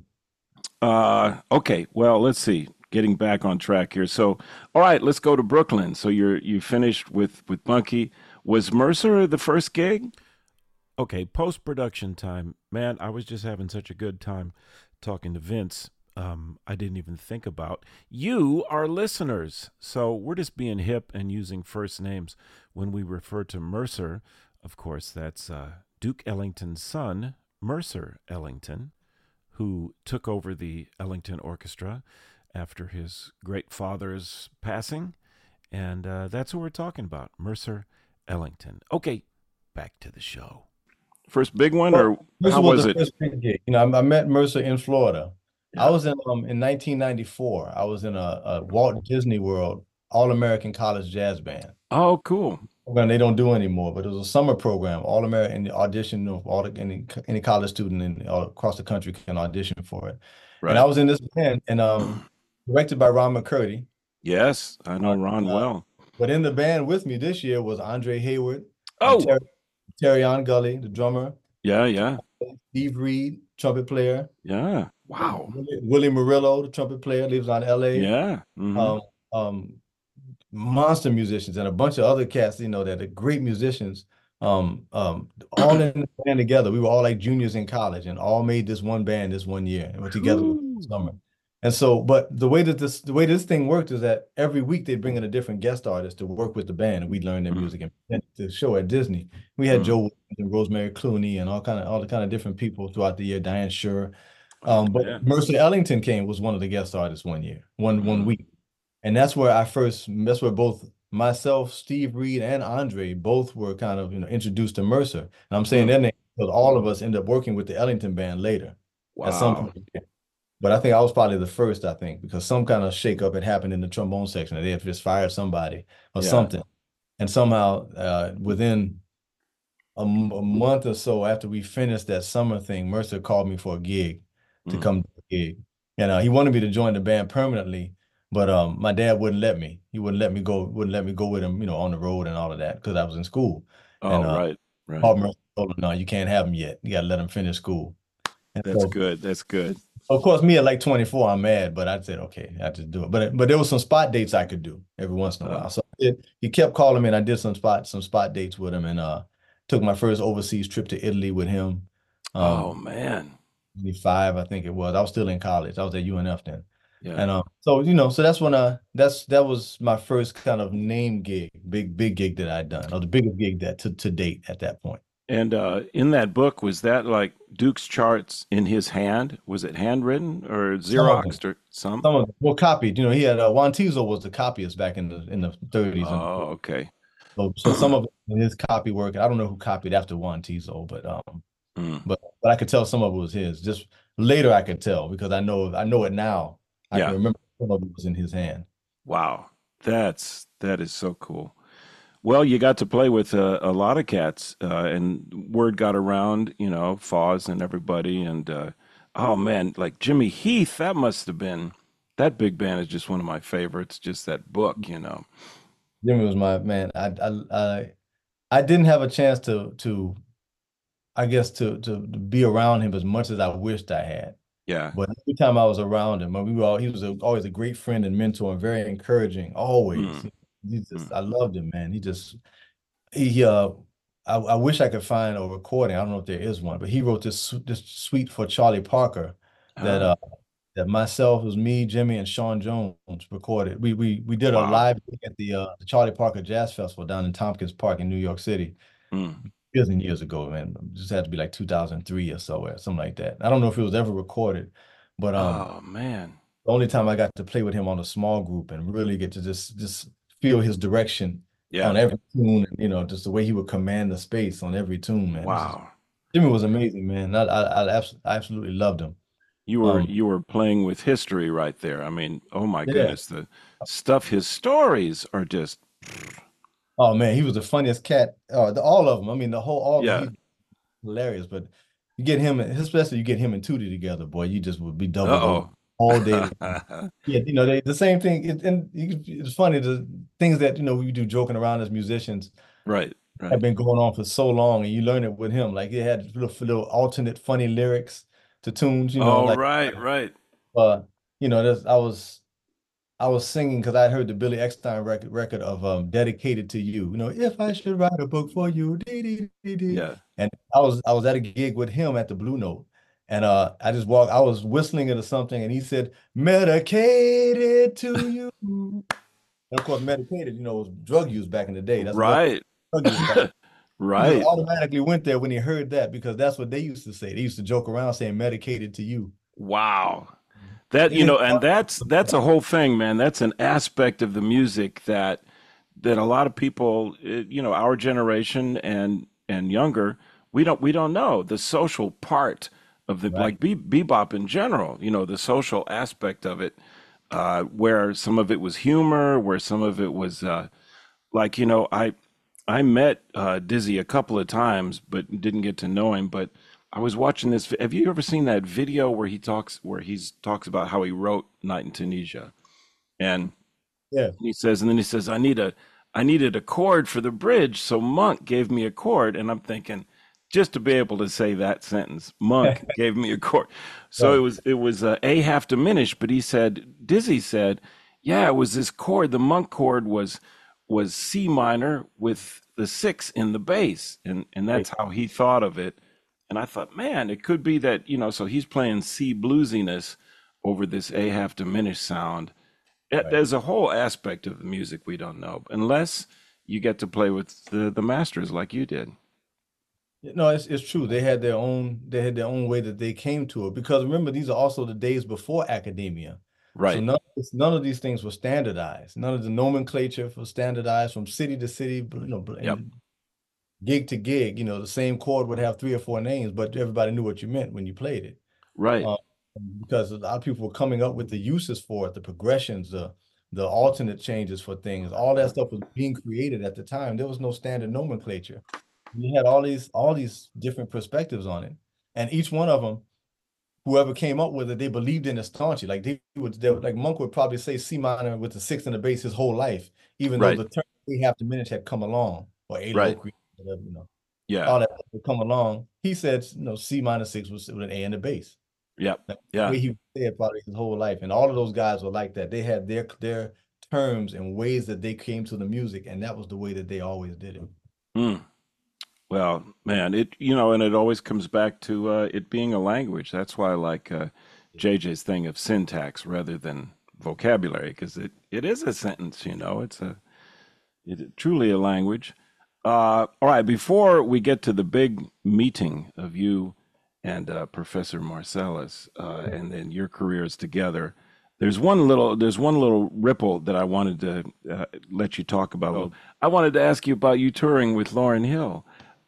Uh, okay, well, let's see. Getting back on track here. So, all right, let's go to Brooklyn. So you're you finished with with Bunky. Was Mercer the first gig? Okay, post production time. Man, I was just having such a good time talking to Vince. Um, I didn't even think about you, our listeners. So we're just being hip and using first names when we refer to Mercer. Of course, that's uh, Duke Ellington's son, Mercer Ellington, who took over the Ellington Orchestra after his great father's passing. And uh, that's what we're talking about, Mercer Ellington. Okay, back to the show. First big one, Well, or this how was was the it? first big gig. You know, I, I met Mercer in Florida. I Yeah. was in um in nineteen ninety-four. I was in a, a Walt Disney World All-American College Jazz Band. Oh, cool. Program they don't do anymore, but it was a summer program. All American audition of all the any any college student in all across the country can audition for it. And I Right. was in this band and um directed by Ron McCurdy. Yes, I know Uh, Ron uh, well. but in the band with me this year was Andre Hayward and Oh, Terry Terry Gully, the drummer, yeah, yeah, Steve Reed, trumpet player. yeah. Wow. Willie, Willie Murillo, the trumpet player, lives out in L A. Yeah. Hmm. Um, um, monster musicians and a bunch of other cats, you know, that are great musicians. Um, um, all in the band together. We were all like juniors in college and all made this one band this one year and we're together with Cool. summer. And so, but the way that this the way this thing worked is that every week they bring in a different guest artist to work with the band and we learn their Mm, music and present it to the show at Disney. We had mm. Joe Williams and Rosemary Clooney and all kind of all the kind of different people throughout the year, Diane Shure. Oh Um, but man. Mercer Ellington came was one of the guest artists one year, one one Mm, week. And that's where I first, that's where both myself, Steve Reed, and Andre both were kind of, you know, introduced to Mercer. And I'm saying mm. their name because all of us ended up working with the Ellington band later at some Wow. point. But I think I was probably the first, I think, because some kind of shakeup had happened in the trombone section. They had just fired somebody or Yeah. something. And somehow, uh, within a, m- a month or so after we finished that summer thing, Mercer called me for a gig to Mm. come to the gig. And uh, he wanted me to join the band permanently, but um, my dad wouldn't let me. He wouldn't let me go, wouldn't let me go with him, you know, on the road and all of that because I was in school. Oh, And uh, right. Right. Paul Mercer told him, no, you can't have him yet. You got to let him finish school. And That's so, good. That's good. of course, me at like twenty-four, I'm mad, but I said, okay, I just do it. But but there was some spot dates I could do every once in a Uh, while. So I did, he kept calling me and I did some spot some spot dates with him and uh took my first overseas trip to Italy with him. oh Um, man. five, I think it was. I was still in college. I was at U N F then. Yeah. And um, so you know, so that's when uh that's that was my first kind of name gig, big big gig that I'd done, or the biggest gig that to to date at that point. And uh, in that book, was that like Duke's charts in his hand? Was it handwritten or Some of them, Xeroxed or some? some of them were copied. You know, he had uh, Juan Tizo was the copyist back in the in the thirties and Oh, okay. so, so some of his copy work. I don't know who copied after Juan Tizo, but um, Mm. but but I could tell some of it was his. Just later, I could tell because I know I know it now. I can Yeah. remember some of it was in his hand. Wow. That's that is so cool. Well, you got to play with uh, a lot of cats, uh, and word got around, you know, Foz and everybody, and uh, oh man, like Jimmy Heath, that must have been that big band is just one of my favorites. Just that book, you know. Jimmy was my man. I I I, I didn't have a chance to to I guess to, to to be around him as much as I wished I had. Yeah. But every time I was around him, we were all, he was a, always a great friend and mentor and very encouraging. Always, Mm, he just mm. I loved him, man. He just he uh I, I wish I could find a recording. I don't know if there is one, but he wrote this this suite for Charlie Parker that Ah, uh that myself, it was me, Jimmy, and Sean Jones recorded. We we we did a wow. live gig at the uh the Charlie Parker Jazz Festival down in Tompkins Park in New York City Mm. years and years ago, man. It just had to be like two thousand three or so, or something like that. I don't know if it was ever recorded, but um Oh man. the only time I got to play with him on a small group and really get to just just feel his direction on Yeah. every tune, and you know, just the way he would command the space on every tune, man. It was just Wow. Jimmy was amazing, man. I I, I abs I absolutely loved him. You were Um, you were playing with history right there. I mean, oh my yeah. goodness, the stuff, his stories are just, Oh man, he was the funniest cat. Uh, the, all of them. I mean, the whole all of them. yeah. He's hilarious. But you get him, especially you get him and Tootie together, boy. You just would be doubled over Uh-oh. all day. Yeah, you know, they the same thing. It, and you, it's funny the things that you know we do joking around as musicians Right, have right. been going on for so long, and you learn it with him. Like he had little, little alternate funny lyrics to tunes. You know, Oh, like right, right. uh, you know, there's I was. I was singing because I heard the Billy Eckstine record record of um Dedicated to You. You know, if I should write a book for you, dee, dee, dee, dee. Yeah. And I was I was at a gig with him at the Blue Note. And uh I just walked, I was whistling it or something, and he said, Medicated to you. And of course, medicated, you know, was drug use back in the day. That's what Right. drug use back. He just Right. automatically went there when he heard that because that's what they used to say. They used to joke around saying medicated to you. Wow. That, And you then, know, and that's that's a whole thing, man. That's an aspect of the music that that a lot of people, eh, you know, our generation and and younger, we don't we don't know the social part of the right, like be, bebop in general. You know, the social aspect of it, uh, where some of it was humor, where some of it was uh, like, you know, I I met uh, Dizzy a couple of times, but didn't get to know him. But I was watching this. Have you ever seen that video where he talks where he's talks about how he wrote Night in Tunisia? And yeah, he says, and then he says, I need a, I needed a chord for the bridge, so Monk gave me a chord, and I'm thinking, just to be able to say that sentence, Monk gave me a chord. So it right, was, it was uh, A half diminished, but he said, Dizzy said, yeah, it was this chord. The Monk chord was was C minor with the six in the bass, and and right, that's how he thought of it. And I thought, man, it could be that, you know, so he's playing C bluesiness over this A half diminished sound. Yeah, right. there's a whole aspect of the music we don't know, unless you get to play with the the masters like you did. Yeah, no, it's it's true. They had their own they had their own way that they came to it. Because remember, these are also the days before academia. So Right. none of this, none of these things were standardized. None of the nomenclature was standardized from city to city, you know, Yep. and gig to gig. You know, the same chord would have three or four names, but everybody knew what you meant when you played it. Right. Um, because a lot of people were coming up with the uses for it, the progressions, the the alternate changes for things. All that stuff was being created at the time. There was no standard nomenclature. You had all these all these different perspectives on it, and each one of them, whoever came up with it, they believed in it staunchly. Like they would, they would like Monk would probably say C minor with the sixth and the bass his whole life, even though Right. the term A half diminished had come along, or A low Right. creep, whatever, you know, Yeah. all that would come along. He said, you know, C minor six was with an A in the bass. Yep. That's the Yeah. way he said probably his whole life. And all of those guys were like that. They had their their terms and ways that they came to the music, and that was the way that they always did it. Mm. Well, man, it you know, and it always comes back to uh, it being a language. That's why I like uh, J J's thing of syntax rather than vocabulary, because it, it is a sentence. You know, it's a it truly a language. Uh, all right, before we get to the big meeting of you and uh, Professor Marcellus, uh, and then your careers together, there's one little there's one little ripple that I wanted to uh, let you talk about a little. I wanted to ask you about you touring with Lauryn Hill.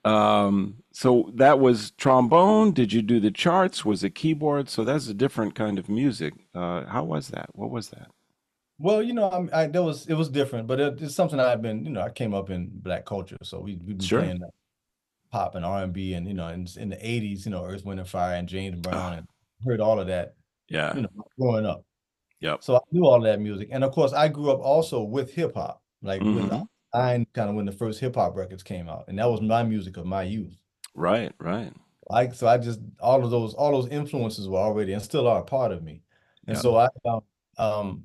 Um, so that was trombone. Did you do the charts? Was it keyboard? So that's a different kind of music. Uh, how was that? What was that? Well, you know, I, I that was it was different, but it, it's something I've been, you know, I came up in black culture, so we we've been Sure. playing pop and R and B, and you know, in in the eighties, you know, Earth, Wind and Fire and James Brown, Ah, and heard all of that, yeah. you know, growing up. Yep. So I knew all of that music, and of course, I grew up also with hip hop, like with Hmm. I kind of when the first hip hop records came out, and that was my music of my youth. Right. Right. I so I just all of those all those influences were already and still are a part of me, and Yeah. so I um um,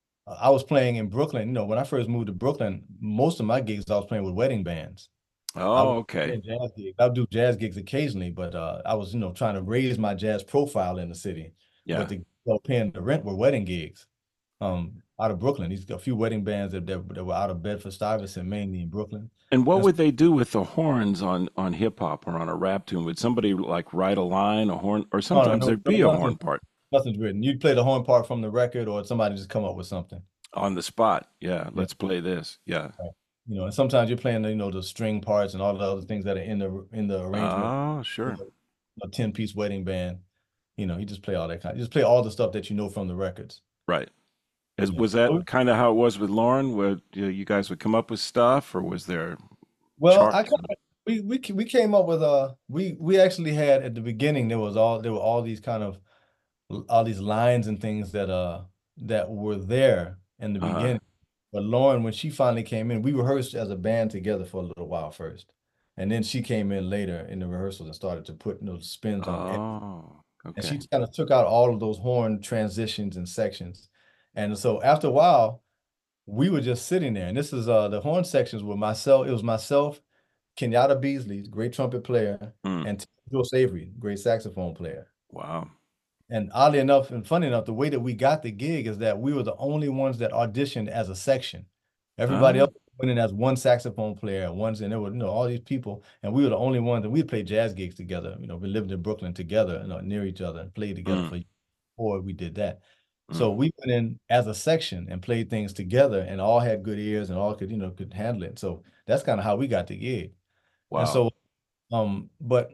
I was playing in Brooklyn. You know, when I first moved to Brooklyn, most of my gigs I was playing with wedding bands. I was Oh, okay. playing jazz gigs. I'll do jazz gigs occasionally, but uh, I was, you know, trying to raise my jazz profile in the city. But Yeah. the you know, paying the rent were wedding gigs. Um, out of Brooklyn. These a few wedding bands that, that, that were out of Bedford Stuyvesant, mainly in Brooklyn. And what And so, would they do with the horns on on hip hop or on a rap tune? Would somebody like write a line, a horn, or no, no, sometimes no, there'd be no, a nothing, horn part nothing's written. You'd play the horn part from the record, or somebody just come up with something. on the spot? Yeah. Yeah. Let's play this. Yeah. Right. You know, and sometimes you're playing, the, you know, the string parts and all the other things that are in the in the arrangement. Oh, You sure. know, a ten piece wedding band. You know, you just play all that kind. You just play all the stuff that you know from the records. Right. Is, Yeah. was that kind of how it was with Lauren, where you, know, you guys would come up with stuff, or was there Well, I charts? kind of we we we came up with uh we we actually had at the beginning there was all there were all these kind of all these lines and things that uh that were there in the Uh, beginning. But Lauren, when she finally came in, we rehearsed as a band together for a little while first. And then she came in later in the rehearsals and started to put, you know, spins on it. oh, And she okay. kind of took out all of those horn transitions and sections. And so after a while, we were just sitting there. And this is uh the horn sections were myself, it was myself, Kenyatta Beasley, great trumpet player, Mm. and Joe Savory, great saxophone player. Wow. And oddly enough, and funny enough, the way that we got the gig is that we were the only ones that auditioned as a section. Everybody Ah. else went in as one saxophone player, ones, and there were, you know, all these people, and we were the only ones, and we'd play jazz gigs together. You know, we lived in Brooklyn together, you know, near each other, and played together Mm. for before we did that. So Mm. we went in as a section and played things together, and all had good ears and all could, you know, could handle it. So that's kind of how we got the gig. And Wow. so, um, but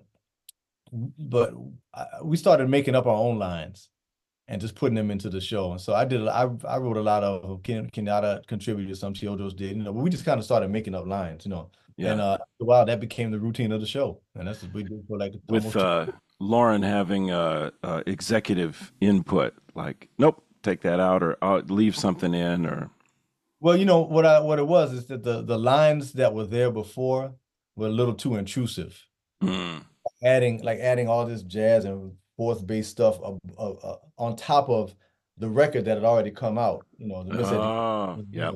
but I, we started making up our own lines and just putting them into the show. And so I did, I, I wrote a lot of them. Ken, Kenyatta contributed some, Chiodos did, you know, but we just kind of started making up lines, you know. And Yeah. uh, after a while, that became the routine of the show. And that's what we did for like With almost two uh, Lauren having uh, uh, executive input, like, nope, take that out, or uh, leave something in, or Well, you know, what I what it was is that the the lines that were there before were a little too intrusive. Mm. Adding like adding all this jazz and fourth bass stuff uh, uh, uh, on top of the record that had already come out, you know, the miseducation. Oh, You yep. know,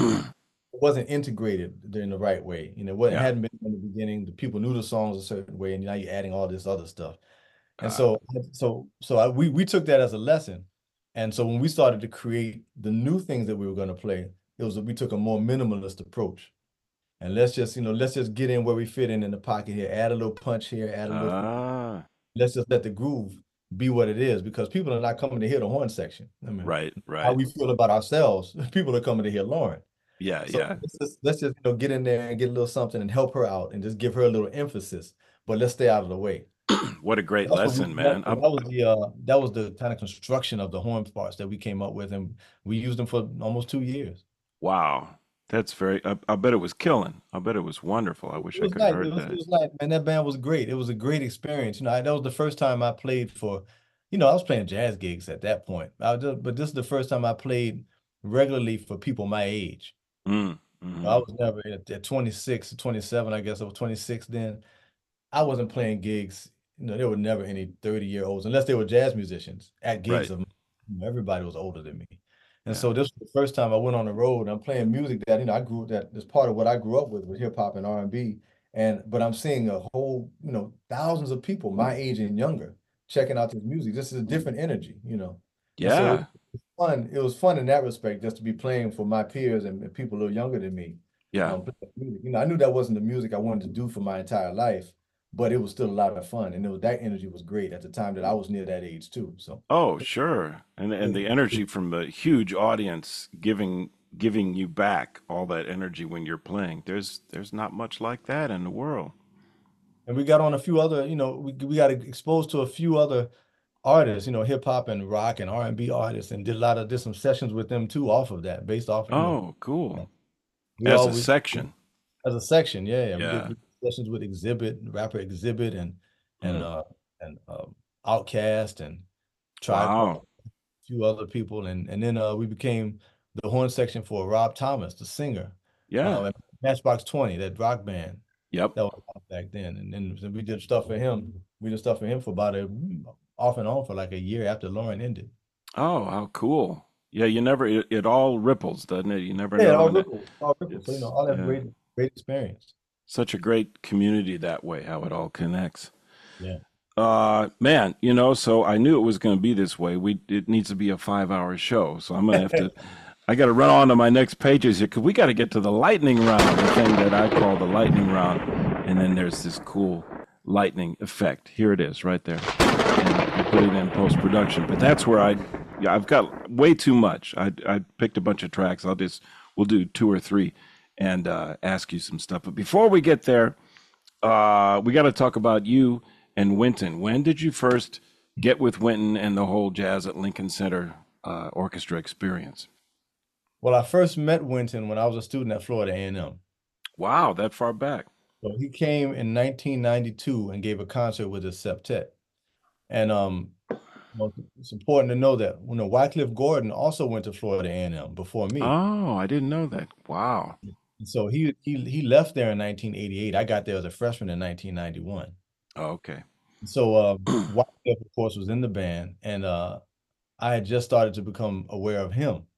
it wasn't integrated in the right way. You know, it wasn't- it Yeah. hadn't been in the beginning. The people knew the songs a certain way, and now you're adding all this other stuff. And Uh, so, so, so I, we we took that as a lesson. And so when we started to create the new things that we were going to play, it was we took a more minimalist approach. And let's just, you know, let's just get in where we fit in in the pocket here, add a little punch here, add a little. ah, Let's just let the groove be what it is, because people are not coming to hear the horn section. I mean, right, how right. we feel about ourselves, people are coming to hear Lauren. Yeah, So yeah. let's just, let's just, you know, get in there and get a little something and help her out and just give her a little emphasis, but let's stay out of the way. What a great That's what we, lesson, that, man. that I, was the uh that was the kind of construction of the horn parts that we came up with, and we used them for almost two years. wow. That's very, I, I bet it was killing. I bet it was wonderful. I wish It I was could have nice. It heard was it that. was nice, man. That band was great. It was a great experience. You know, I, that was the first time I played for, you know, I was playing jazz gigs at that point. I was just, but this is the first time I played regularly for people my age. Mm, You know, I hmm. was never at, at twenty-six, twenty-seven, I guess I was twenty-six then. I wasn't playing gigs. You know, there were never any thirty year olds unless they were jazz musicians at gigs Right. of, you know, everybody was older than me. And Yeah. so this was the first time I went on the road and I'm playing music that, you know, I grew that is part of what I grew up with, with hip hop and R and B. And but I'm seeing a whole, you know, thousands of people my age and younger checking out this music. This is a different energy, you know. And so it Yeah. was fun. It was fun in that respect, just to be playing for my peers and, and people a little younger than me. Yeah. Um, playing music. You know, I knew that wasn't the music I wanted to do for my entire life, but it was still a lot of fun, and it was, that energy was great at the time that I was near that age too. So Oh, sure. And and the energy from the huge audience giving giving you back all that energy when you're playing. There's there's not much like that in the world. and we got on a few other, you know, we we got exposed to a few other artists, you know, hip hop and rock and R and B artists, and did a lot of did some sessions with them too off of that, based off, you know, Oh, cool. we As a always section. as a section, yeah, yeah, we Yeah. did sessions with Exhibit, rapper Exhibit, and and Mm. uh and um Outkast and Tribe Called, Wow. a few other people, and and then uh we became the horn section for Rob Thomas, the singer, Yeah. um, and Matchbox twenty, that rock band Yep. that was out back then, and then so we did stuff for him. We did stuff for him for about a off and on for like a year after Lauren ended. Oh, how cool. Yeah, you never it, it all ripples, doesn't it? You never Yeah, it know, all and it, rippled, all rippled. So you know, it's all that yeah, great, great experience. such a great community that way, how it all connects. Yeah. Uh, man, you know, so I knew it was going to be this way. We it needs to be a five hour show, so I'm gonna have to. I got to run on to my next pages here because we got to get to the lightning round, the thing that I call the lightning round, and then there's this cool lightning effect. Here it is, right there, and I put it in post production. But that's where I, yeah, I've got way too much. I I picked a bunch of tracks. I'll just we'll do two or three, and uh, ask you some stuff. But before we get there, uh, we got to talk about you and Wynton. When did you first get with Wynton and the whole Jazz at Lincoln Center uh, orchestra experience? Well, I first met Wynton when I was a student at Florida A and M. Wow, that far back. So he came in nineteen ninety-two and gave a concert with his septet. And um, well, it's important to know that, you know, Wycliffe Gordon also went to Florida A and M before me. Oh, I didn't know that. Wow. And so he he he left there in nineteen eighty-eight. I got there as a freshman in nineteen ninety-one. Oh, okay. So uh, Wycliffe, of course, was in the band, and uh, I had just started to become aware of him.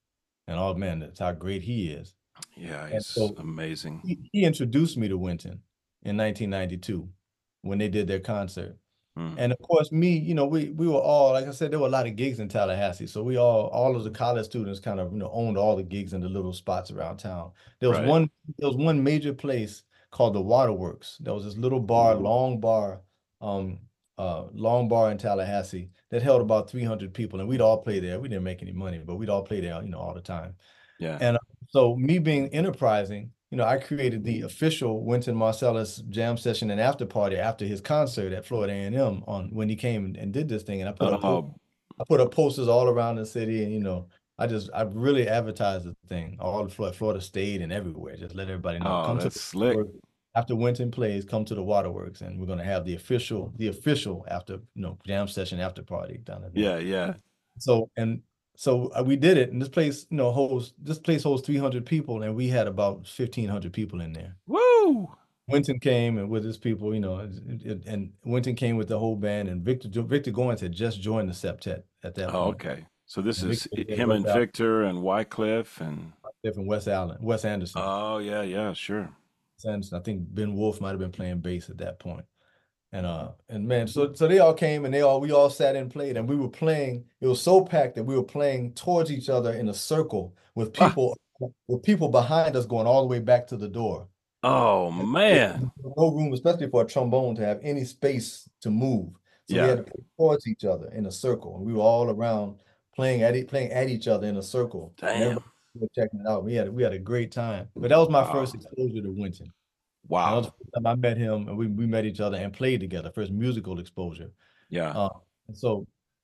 and oh man, that's how great he is. Yeah, And he's so amazing. he, he introduced me to Winton in nineteen ninety-two when they did their concert. Mm. And of course, me, you know, we we were all, like I said, there were a lot of gigs in Tallahassee. So we all, all of the college students kind of, you know, owned all the gigs in the little spots around town. There was Right. one, there was one major place called the Waterworks. There was this little bar, long bar, um, uh, long bar in Tallahassee that held about three hundred people. And we'd all play there. We didn't make any money, but we'd all play there, you know, all the time. Yeah. And uh, so me being enterprising, you know, I created the official Wynton Marsalis jam session and after party after his concert at Florida A and M on when he came and, and did this thing. And I put up Oh, I put up posters all around the city, and you know, I just I really advertised the thing all of Florida, Florida State and everywhere. Just let everybody know. oh, Come to that's slick. after Wynton plays, come to the Waterworks, and we're gonna have the official, the official after, you know, jam session after party down there. Yeah, yeah. So and so uh, we did it, and this place, you know, holds this place holds three hundred people, and we had about fifteen hundred people in there. Woo! Wynton came and with his people, you know, it, it, and Wynton came with the whole band, and Victor Victor Goins had just joined the septet at that Oh, point. okay. So this And is Victor him and West Allen, Victor and Wycliffe and and Wes Allen, Wes Anderson. oh yeah, yeah, sure. Anderson. I think Ben Wolf might have been playing bass at that point. And uh and man, so so they all came and they all we all sat and played, and we were playing. It was so packed that we were playing towards each other in a circle with Ah, people with people behind us going all the way back to the door. oh And man. no room, especially for a trombone, to have any space to move. So we Yeah. had to play towards each other in a circle, and we were all around playing at it, playing at each other in a circle, and Damn. everybody was checking it out. We had we had a great time. But that was my Wow. first exposure to Wynton. And that was Wow. the first time I met him, and we we met each other and played together. First musical exposure. Yeah. Uh, and so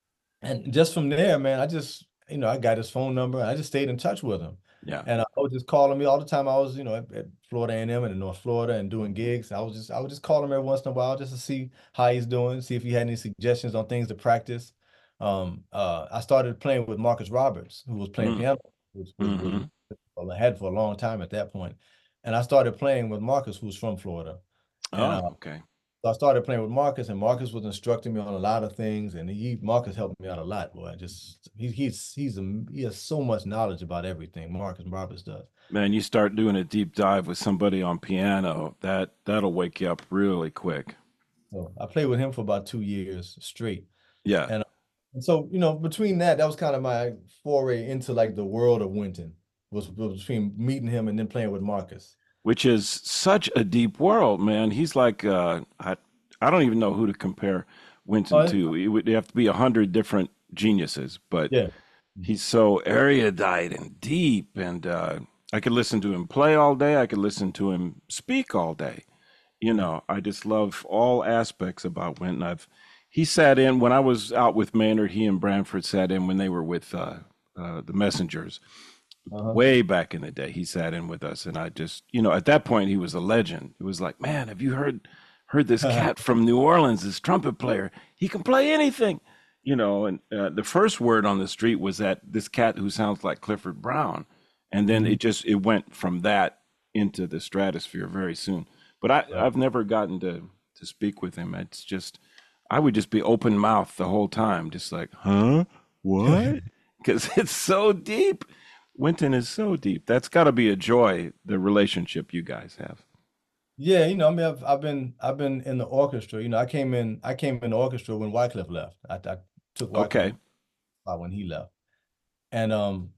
and just from there, man, I just, you know, I got his phone number. And I just stayed in touch with him. Yeah. And I was just calling me all the time. I was, you know, at, at Florida A and M and in North Florida and doing gigs. I was just, I would just call him every once in a while just to see how he's doing, see if he had any suggestions on things to practice. Um, uh, I started playing with Marcus Roberts, who was playing Mm. piano, was, was, was hmm well, I had for a long time at that point. And I started playing with Marcus, who's from Florida. And Oh, uh, okay. so I started playing with Marcus, and Marcus was instructing me on a lot of things, and he Marcus helped me out a lot, boy. I just he, he's he's a, he has so much knowledge about everything. Marcus Roberts does. Man, you start doing a deep dive with somebody on piano, that that'll wake you up really quick. So I played with him for about two years straight, Yeah. and, uh, and so you know between that, that was kind of my foray into like the world of Wynton. Was, was between meeting him and then playing with Marcus. Which is such a deep world, man. He's like uh I I don't even know who to compare Winton Oh, to. It would have to be a hundred different geniuses, but yeah. he's so erudite and deep, and uh, I could listen to him play all day. I could listen to him speak all day. You know, I just love all aspects about Winton. I've he sat in when I was out with Maynard. He and Branford sat in when they were with uh, uh, the Messengers Uh-huh. way back in the day. He sat in with us, and I just, you know, at that point he was a legend. It was like, man, have you heard heard this cat from New Orleans, this trumpet player? He can play anything, you know. And uh, the first word on the street was that this cat who sounds like Clifford Brown, and then Mhm. it just it went from that into the stratosphere very soon. But I, Right. I've never gotten to to speak with him. It's just I would just be open mouth the whole time, just like, huh, what? Because it's so deep. Winton is so deep. That's got to be a joy, the relationship you guys have. Yeah, you know, I mean, I've I've been I've been in the orchestra. You know, I came in I came in the orchestra when Wycliffe left. I, I took Wycliffe Okay. out when he left, and um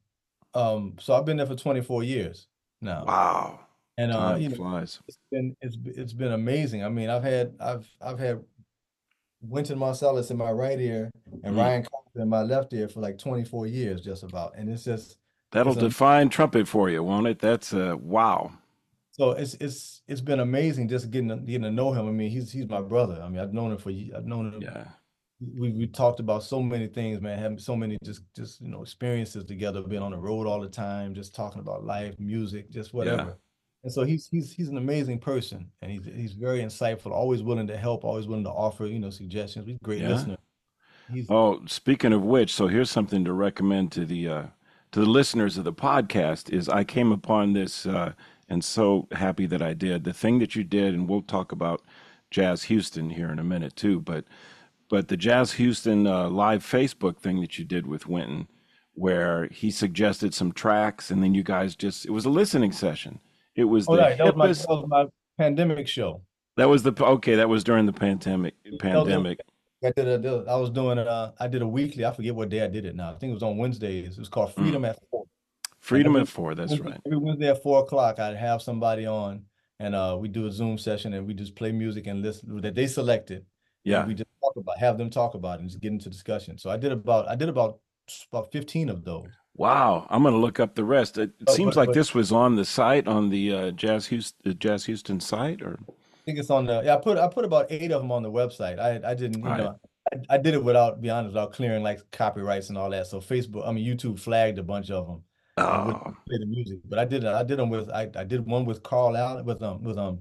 um so I've been there for twenty-four years now, Wow. and uh Time you know flies. it's been it's it's been amazing. I mean, I've had I've I've had Wynton Marsalis in my right ear and Mm. Ryan Cochran in my left ear for like twenty-four years, just about, and it's just That'll it's a define trumpet for you, won't it? That's uh wow. so it's it's it's been amazing just getting to, getting to know him. I mean, he's he's my brother. I mean, I've known him for ye- I've known him. Yeah. We we talked about so many things, man. Having so many just just you know experiences together, being on the road all the time, just talking about life, music, just Yeah. whatever. And so he's he's he's an amazing person, and he's he's very insightful, always willing to help, always willing to offer you know suggestions. He's a great Yeah. listener. He's Oh, speaking of which, so here's something to recommend to the uh to the listeners of the podcast is I came upon this uh and so happy that I did. The thing that you did, and we'll talk about Jazz Houston here in a minute too, but but the Jazz Houston uh, live Facebook thing that you did with Winton where he suggested some tracks, and then you guys just it was a listening session. It was Oh, the right. That was my that hippest. was my pandemic show. That was the okay. That was during the pandemic. That was Pandemic. I did a, did- I was doing uh I did a weekly. I forget what day I did it now. I think it was on Wednesdays. It was called Mm. Freedom at Four. And Freedom every at Four. That's Wednesday, right. every Wednesday at four o'clock, I'd have somebody on, and uh we do a Zoom session, and we just play music and listen that they selected, and Yeah. we just talk about have them talk about it and just get into discussion. So I did about I did about about fifteen of those. Wow. I'm gonna look up the rest. It, it But seems but, like but this was on the site on the uh, Jazz Houston, the Jazz Houston site, or think it's on the yeah, I put I put about eight of them on the website. I I didn't, you right. know, I, I did it without, be honest, without clearing like copyrights and all that. So Facebook, I mean YouTube flagged a bunch of them and wouldn't Oh. play the music. But I did I did them with I, I did one with Carl Allen with um with um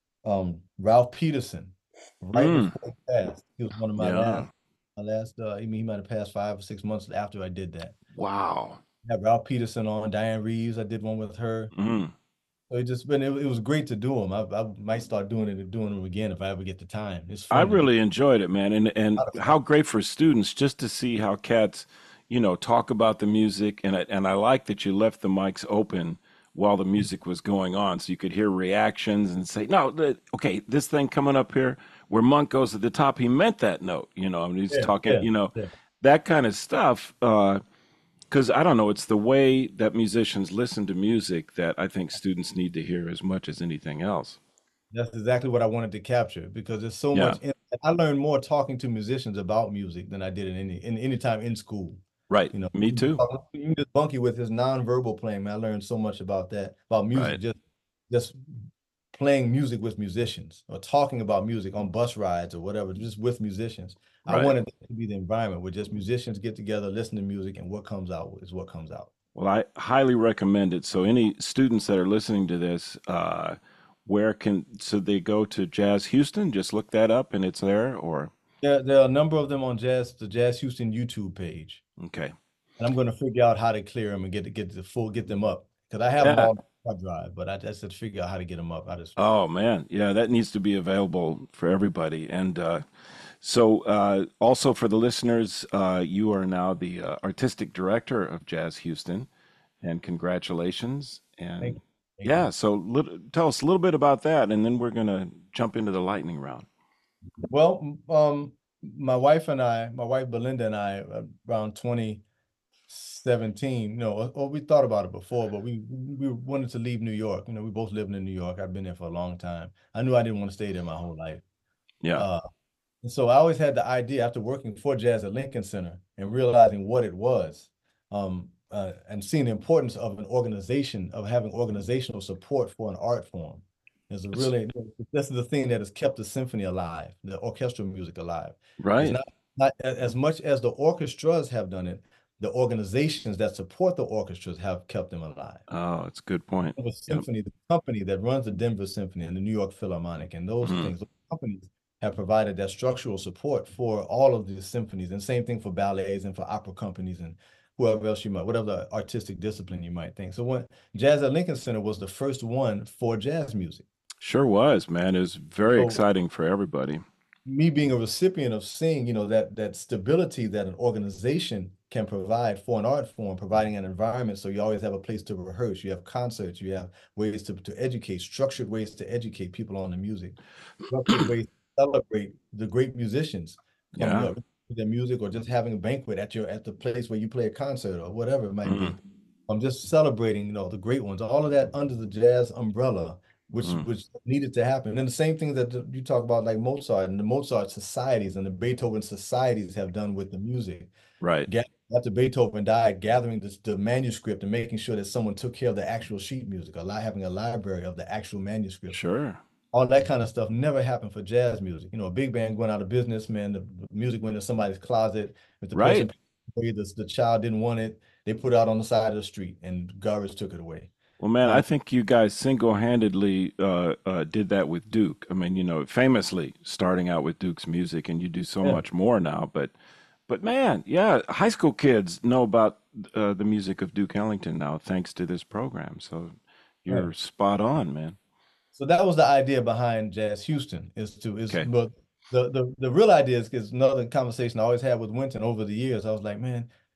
um Ralph Peterson right Mm. before he passed. He was one of my last Yeah. my last uh I mean he might have passed five or six months after I did that. Wow. I had Ralph Peterson on, Diane Reeves, I did one with her. Mm. So it just been it, it was great to do them. I, I might start doing it and doing them again if I ever get the time. It's I fun to do. really enjoyed it, man, and A and lot of fun. how great for students just to see how cats, you know, talk about the music, and I, and I like that you left the mics open while the music was going on, so you could hear reactions and say, no, th- okay, this thing coming up here where Monk goes at the top, he meant that note, you know, I mean, he's Yeah, talking, yeah, you know, yeah. that kind of stuff. Uh, because I don't know, it's the way that musicians listen to music that I think students need to hear as much as anything else. That's exactly what I wanted to capture because there's so Yeah, much in, I learned more talking to musicians about music than I did in any in any time in school. right. You know, Me even too. talking- even just Bunky with his nonverbal playing, man, I learned so much about that, about music, Right, just just playing music with musicians or talking about music on bus rides or whatever, just with musicians. I right. wanted that to be the environment where just musicians get together, listen to music, and what comes out is what comes out. Well, I highly recommend it. So any students that are listening to this, uh, where can so they go to Jazz Houston? Just look that up and it's there, or There, there are a number of them on Jazz, the Jazz Houston YouTube page. okay. And I'm going to figure out how to clear them and get to get the full get them up because I have them Yeah. all on my drive, but I just have to figure out how to get them up. I just Oh man, yeah, that needs to be available for everybody. And uh, so, uh, also for the listeners, uh, you are now the uh, artistic director of Jazz Houston, and congratulations. thank And you. Thank you. yeah, so lit tell us a little bit about that, and then we're gonna jump into the lightning round. Well, m- um, my wife and I, my wife Belinda and I, uh, around twenty seventeen, you know, or, or we thought about it before, but we we wanted to leave New York. You know, we both lived in New York. I've been there for a long time. I knew I didn't want to stay there my whole life. Yeah, Uh, And so I always had the idea after working for Jazz at Lincoln Center and realizing what it was, um, uh, and seeing the importance of an organization, of having organizational support for an art form. Is a it's really, this is the thing that has kept the symphony alive, the orchestral music alive. It's right. not, not a- as much as the orchestras have done it, the organizations that support the orchestras have kept them alive. Oh, it's a good point. Denver Yep. Symphony, the company that runs the Denver Symphony and the New York Philharmonic and those Mm, things, those companies have provided that structural support for all of the symphonies, and same thing for ballets and for opera companies and whoever else you might, whatever artistic discipline you might think. So when Jazz at Lincoln Center was the first one for jazz music. sure was, man. It was very So exciting for everybody. me being a recipient of seeing, you know, that that stability that an organization can provide for an art form, providing an environment so you always have a place to rehearse, you have concerts, you have ways to, to educate, structured ways to educate people on the music, structured ways to celebrate the great musicians coming Yeah. up with their music, or just having a banquet at your at the place where you play a concert or whatever it might be. Mm, I'm just celebrating, you know, the great ones, all of that under the jazz umbrella, which mm, which needed to happen. And the same thing that you talk about, like Mozart and the Mozart societies and the Beethoven societies have done with the music. right. Ga- After Beethoven died, gathering this, the manuscript and making sure that someone took care of the actual sheet music, a li- having a library of the actual manuscripts. Sure. All that kind of stuff never happened for jazz music. You know, a big band going out of business, man, the the music went in somebody's closet. If the person Right. paid, the, the child didn't want it, they put it out on the side of the street and garbage took it away. Well, man, I Um, think you guys single-handedly uh, uh, did that with Duke. I mean, you know, famously starting out with Duke's music, and you do so yeah, much more now. But, but man, yeah, high school kids know about uh, the music of Duke Ellington now, thanks to this program. So right. you're spot on, man. So that was the idea behind Jazz Houston is to is Okay. but the the the real idea is is another conversation I always had with Winton over the years. I was like, man,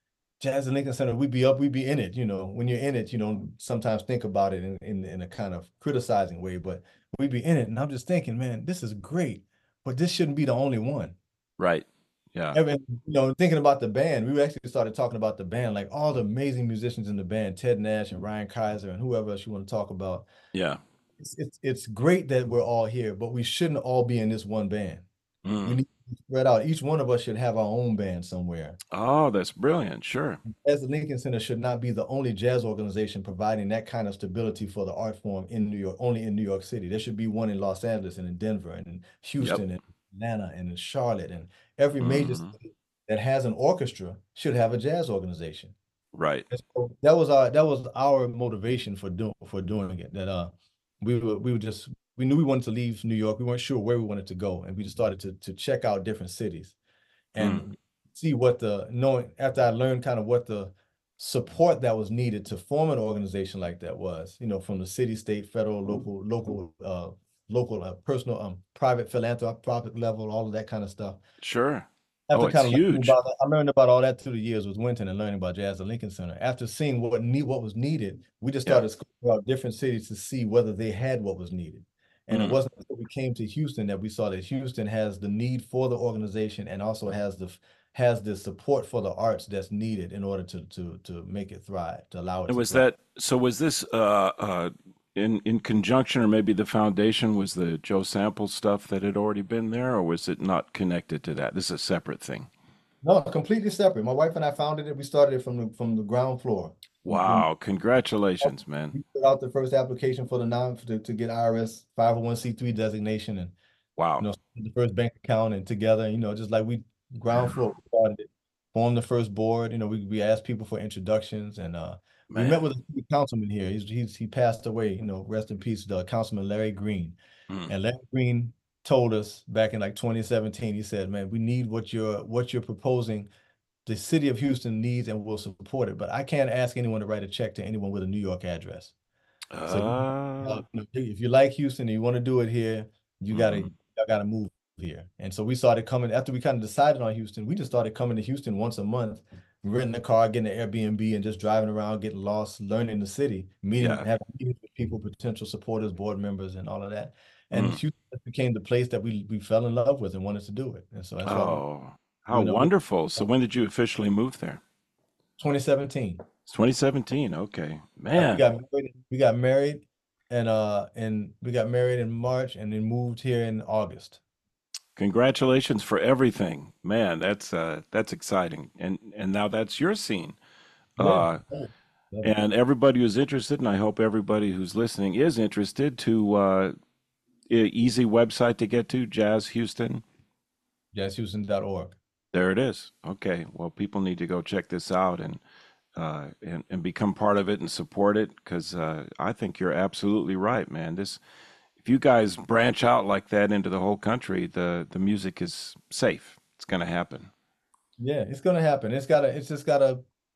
Jazz at Lincoln Center, we'd be up, we'd be in it. You know, when you're in it, you don't sometimes think about it in, in, in a kind of criticizing way, but we'd be in it. And I'm just thinking, man, this is great, but this shouldn't be the only one. Right. Yeah. Every, you know, thinking about the band, we actually started talking about the band, like all the amazing musicians in the band, Ted Nash and Ryan Kaiser and whoever else you want to talk about. Yeah. It's it's, it's great that we're all here, but we shouldn't all be in this one band. Mm. We need to spread out. Each one of us should have our own band somewhere. Oh, that's brilliant. Sure. As the Lincoln Center should not be the only jazz organization providing that kind of stability for the art form in New York, only in New York City. There should be one in Los Angeles and in Denver and in Houston Yep. and Atlanta and in Charlotte, and every major Mhm. city that has an orchestra should have a jazz organization. Right. And so that was our that was our motivation for doing for doing it. That uh we were we were just we knew we wanted to leave New York. We weren't sure where we wanted to go, and we just started to to check out different cities Mm. and see what the knowing after I learned kind of what the support that was needed to form an organization like that was, you know, from the city, state, federal, local, local, uh, local, uh, personal, um, private philanthropic level, all of that kind of stuff. Sure. After Oh, it's kind of learning huge. about that, I learned about all that through the years with Winton and learning about Jazz at Lincoln Center. After seeing what need what was needed, we just Yeah. started scoping out different cities to see whether they had what was needed. And it Mm. wasn't until we came to Houston that we saw that Houston has the need for the organization and also has the has the support for the arts that's needed in order to to to make it thrive, to allow it And to was thrive. that so? Was this uh, uh, in in conjunction, or maybe the foundation was the Joe Sample stuff that had already been there, or was it not connected to that? This is a separate thing. No, completely separate. My wife and I founded it. We started it from the from the ground floor. We, we Wow! Congratulations, man. we put out the first application for the non to, to get I R S five oh one c three designation and you Wow. know the first bank account and together, you know, just like we ground floor we started it, formed the first board. You know, we we asked people for introductions and uh we met Man. with a city councilman here. He's he's he passed away, you know, rest in peace, the Councilman Larry Green. Mm. And Larry Green told us back in like twenty seventeen, he said, man, we need what you're what you're proposing. The city of Houston needs and will support it, but I can't ask anyone to write a check to anyone with a New York address. So you, Uh, uh, if you like Houston and you want to do it here, you gotta mhm. you gotta move here. And so we started coming after we kind of decided on Houston. We just started coming to Houston once a month, renting a car, getting an Airbnb, and just driving around, getting lost, learning the city, meeting, Yeah. having meetings with people, potential supporters, board members, and all of that. And Mm. Houston became the place that we we fell in love with and wanted to do it. And so that's why we, Oh, how you know, wonderful. So when did you officially move there? twenty seventeen. It's twenty seventeen. Okay. Uh, we Man, got married, we got married and uh and we got married in March and then moved here in August. congratulations for everything. Man, that's uh that's exciting. And and now that's your scene. Yeah. Uh Love it. Love it. and everybody who's interested, and I hope everybody who's listening is interested, to uh e- easy website to get to, Jazz Houston. jazz houston dot org. There it is. Okay. Well, people need to go check this out and uh, and and become part of it and support it, because uh, I think you're absolutely right, man. This, if you guys branch out like that into the whole country, the the music is safe. It's going to happen. Yeah, it's gonna happen. It's gotta, it's just gotta,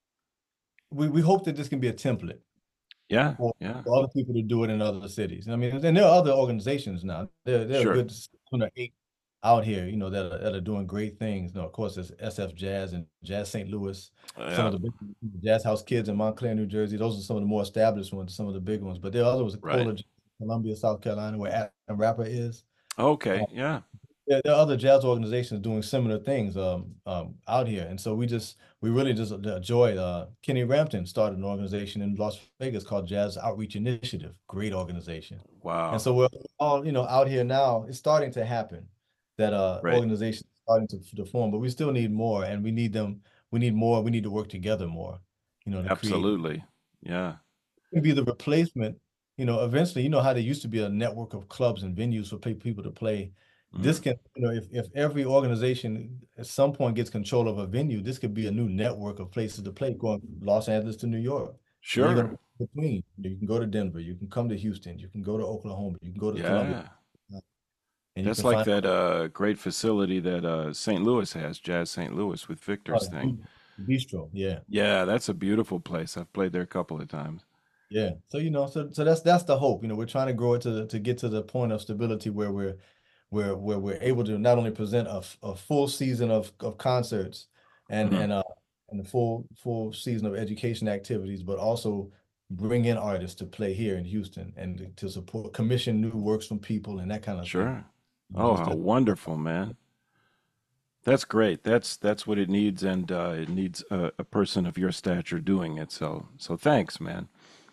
we, we hope that this can be a template Yeah. for, Yeah. for other people to do it in other cities. I mean, and there are other organizations now. There, there are Sure. good seven or eight out here, you know, that are, that are doing great things. You know, of course, there's S F Jazz and Jazz Saint Louis, some Yeah. of the big Jazz House Kids in Montclair, New Jersey. Those are some of the more established ones, some of the big ones. But there are others, Right. Cola, Columbia, South Carolina, where Adam Rapper is. Okay. Uh, Yeah. there, there are other jazz organizations doing similar things um, um, out here. And so we just, we really just enjoyed, uh, Kenny Rampton started an organization in Las Vegas called Jazz Outreach Initiative. Great organization. And Wow. so we're all, you know, out here now. It's starting to happen that uh Right. organizations are starting to, to form, but we still need more, and we need them. We need more. We need to work together more, you know, to create Absolutely. Yeah. can be the replacement. You know, eventually, you know how there used to be a network of clubs and venues for play, people to play. This Mm. can, you know, if if every organization at some point gets control of a venue, this could be a new network of places to play, going from Los Angeles to New York. And you're gonna Sure. between. You can go to Denver, you can come to Houston, you can go to Oklahoma, you can go to Columbia, Yeah. and you That's can like find that uh great facility that uh Saint Louis has, Jazz Saint Louis, with oh, Victor's the thing. Bi- Bistro. Yeah. Yeah, that's a beautiful place. I've played there a couple of times. Yeah. So, you know, so so that's that's the hope. You know, we're trying to grow it to to get to the point of stability where we're where where we're able to not only present a, f- a full season of of concerts and Mhm. and uh and the full full season of education activities, but also bring in artists to play here in Houston and to, to support, commission new works from people and that kind of Sure. thing. You Oh, know, how so wonderful, man. That's great. That's that's what it needs, and uh, it needs a, a person of your stature doing it. So so thanks, man.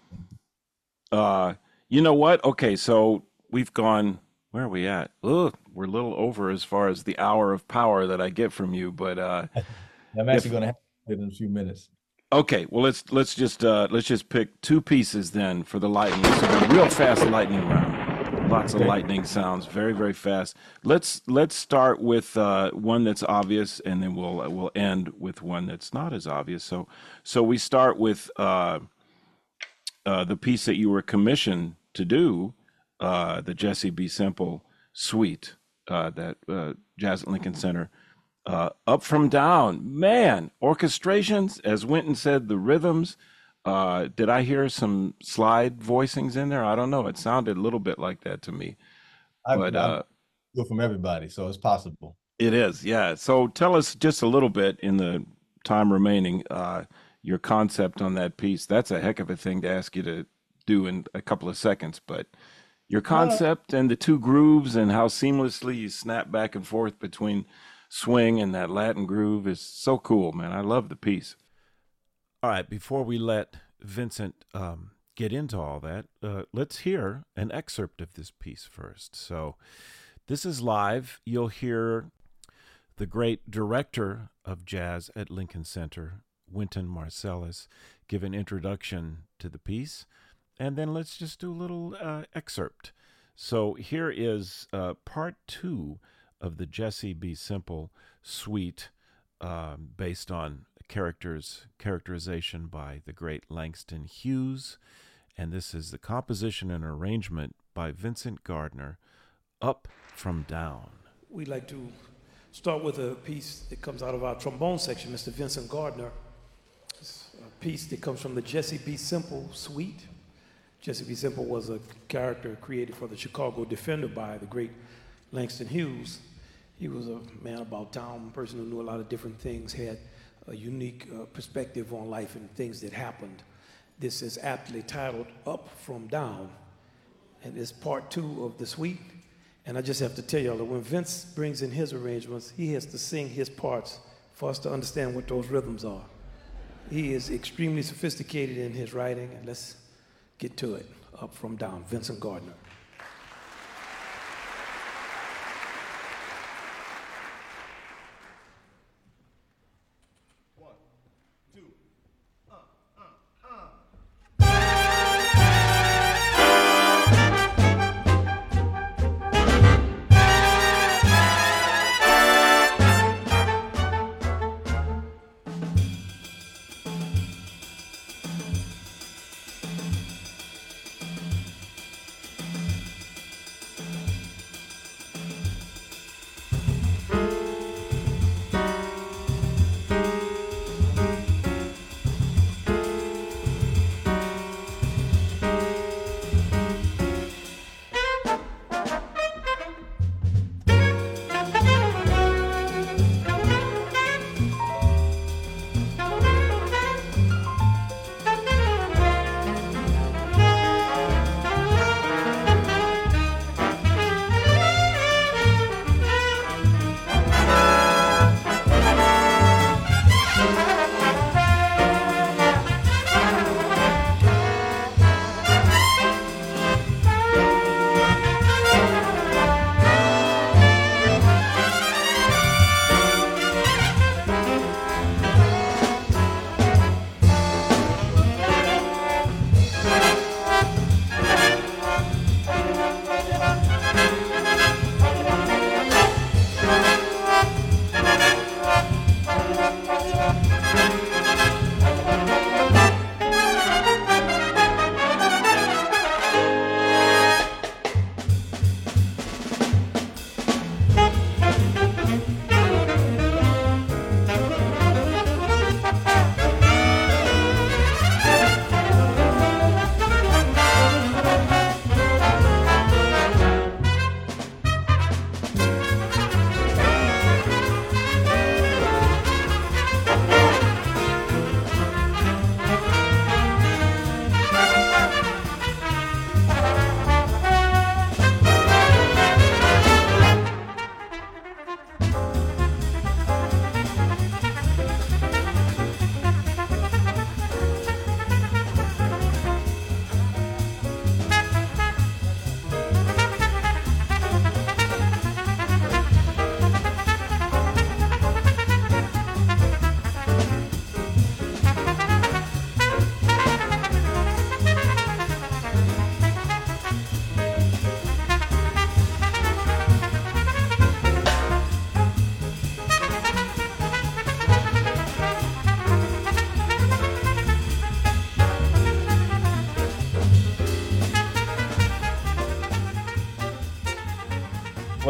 Uh, you know what? Okay, so we've gone. Where are we at? Ugh, we're a little over as far as the hour of power that I get from you. But uh, I'm actually if going to have it in a few minutes. okay, well let's let's just uh, let's just pick two pieces then for the lightning. So a real fast lightning round. Lots of Okay. lightning sounds, very very fast. Let's let's start with uh, one that's obvious, and then we'll we'll end with one that's not as obvious. So so we start with uh, uh, the piece that you were commissioned to do, uh, the Jesse B. Simple Suite, uh, that uh, Jazz at Lincoln Center. Uh, up from down, man, orchestrations, as Winton said, the rhythms. Uh, did I hear some slide voicings in there? I don't know. It sounded a little bit like that to me, I, but I uh, feel from everybody, so it's possible. it is, yeah. So tell us just a little bit in the time remaining, uh, your concept on that piece. That's a heck of a thing to ask you to do in a couple of seconds, but your Uh, concept and the two grooves and how seamlessly you snap back and forth between swing and that Latin groove is so cool, man. I love the piece. All right, before we let Vincent um, get into all that, uh, let's hear an excerpt of this piece first. So, this is live. You'll hear the great director of jazz at Lincoln Center, Wynton Marsalis, give an introduction to the piece, and then let's just do a little uh, excerpt. So, here is uh, part two of the Jesse B. Simple Suite, um, based on characters characterization by the great Langston Hughes, and this is the composition and arrangement by Vincent Gardner, Up from Down. We'd like to start with a piece that comes out of our trombone section, Mister Vincent Gardner. It's a piece that comes from the Jesse B. Simple Suite. Jesse B. Simple was a character created for the Chicago Defender by the great Langston Hughes. He was a man about town, a person who knew a lot of different things, had a unique uh, perspective on life and things that happened. This is aptly titled Up from Down, and it's part two of the suite. And I just have to tell y'all that when Vince brings in his arrangements, he has to sing his parts for us to understand what those rhythms are. He is extremely sophisticated in his writing, and let's get to it. Up from Down, Vincent Gardner.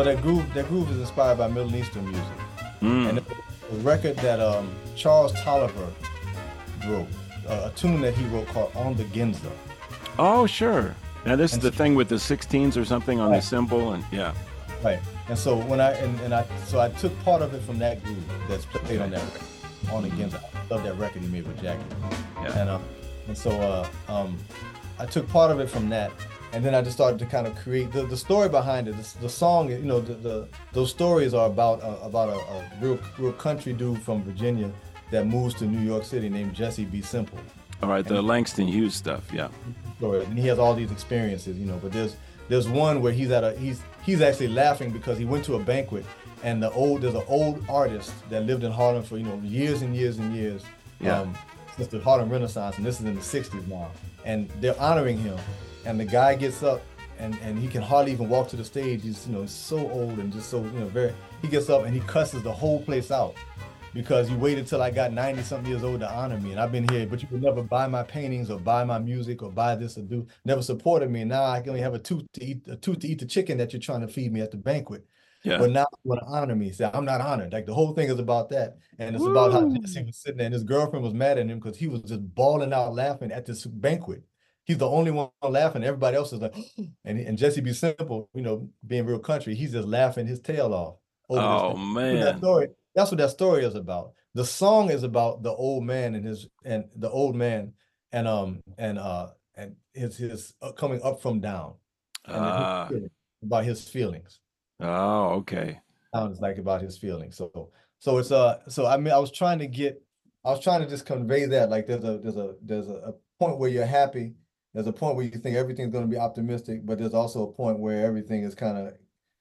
Well, that groove, that groove is inspired by Middle Eastern music, and Mm. it's a record that um, Charles Tolliver wrote, uh, a tune that he wrote called "On the Ginza." Oh, sure. Now this is And the thing with the sixteens or something on the right, cymbal, and yeah. right. And so when I and, and I so I took part of it from that groove that's played on Okay. that record, "On the Ginza." I love that record he made with Jackie. Yeah. And uh, and so uh, um, I took part of it from that, and then I just started to kind of create the, the story behind it. The, the song, you know, the, the those stories are about uh, about a, a real real country dude from Virginia that moves to New York City named Jesse B. Simple. All right, the And Langston Hughes stuff. Yeah. story, and he has all these experiences, you know. But there's there's one where he's at a he's he's actually laughing because he went to a banquet, and the old there's an old artist that lived in Harlem for you know years and years and years, Yeah. um, since the Harlem Renaissance, and this is in the sixties now, and they're honoring him, and the guy gets up. And, and he can hardly even walk to the stage. He's you know so old and just so you know very. He gets up and he cusses the whole place out because you waited till I got ninety something years old to honor me, and I've been here, but you would never buy my paintings or buy my music or buy this or do never supported me. And now I can only have a tooth to eat a tooth to eat the chicken that you're trying to feed me at the banquet. Yeah. But now you want to honor me. Say I'm not honored. Like the whole thing is about that, and it's about how Jesse Woo. was sitting there, and his girlfriend was mad at him because he was just bawling out laughing at this banquet. He's the only one laughing. Everybody else is like, and and Jesse B. Simple, you know, being real country, he's just laughing his tail off over this Oh thing. So that man. story, that's what that story is about. The song is about the old man and his and the old man and um and uh and his his uh, coming up from down and then his Ah. feelings, about his feelings. Oh, okay. Sounds like about his feelings. So so it's uh so I mean I was trying to get I was trying to just convey that like there's a there's a there's a, a point where you're happy. There's a point where you think everything's going to be optimistic, but there's also a point where everything is kind of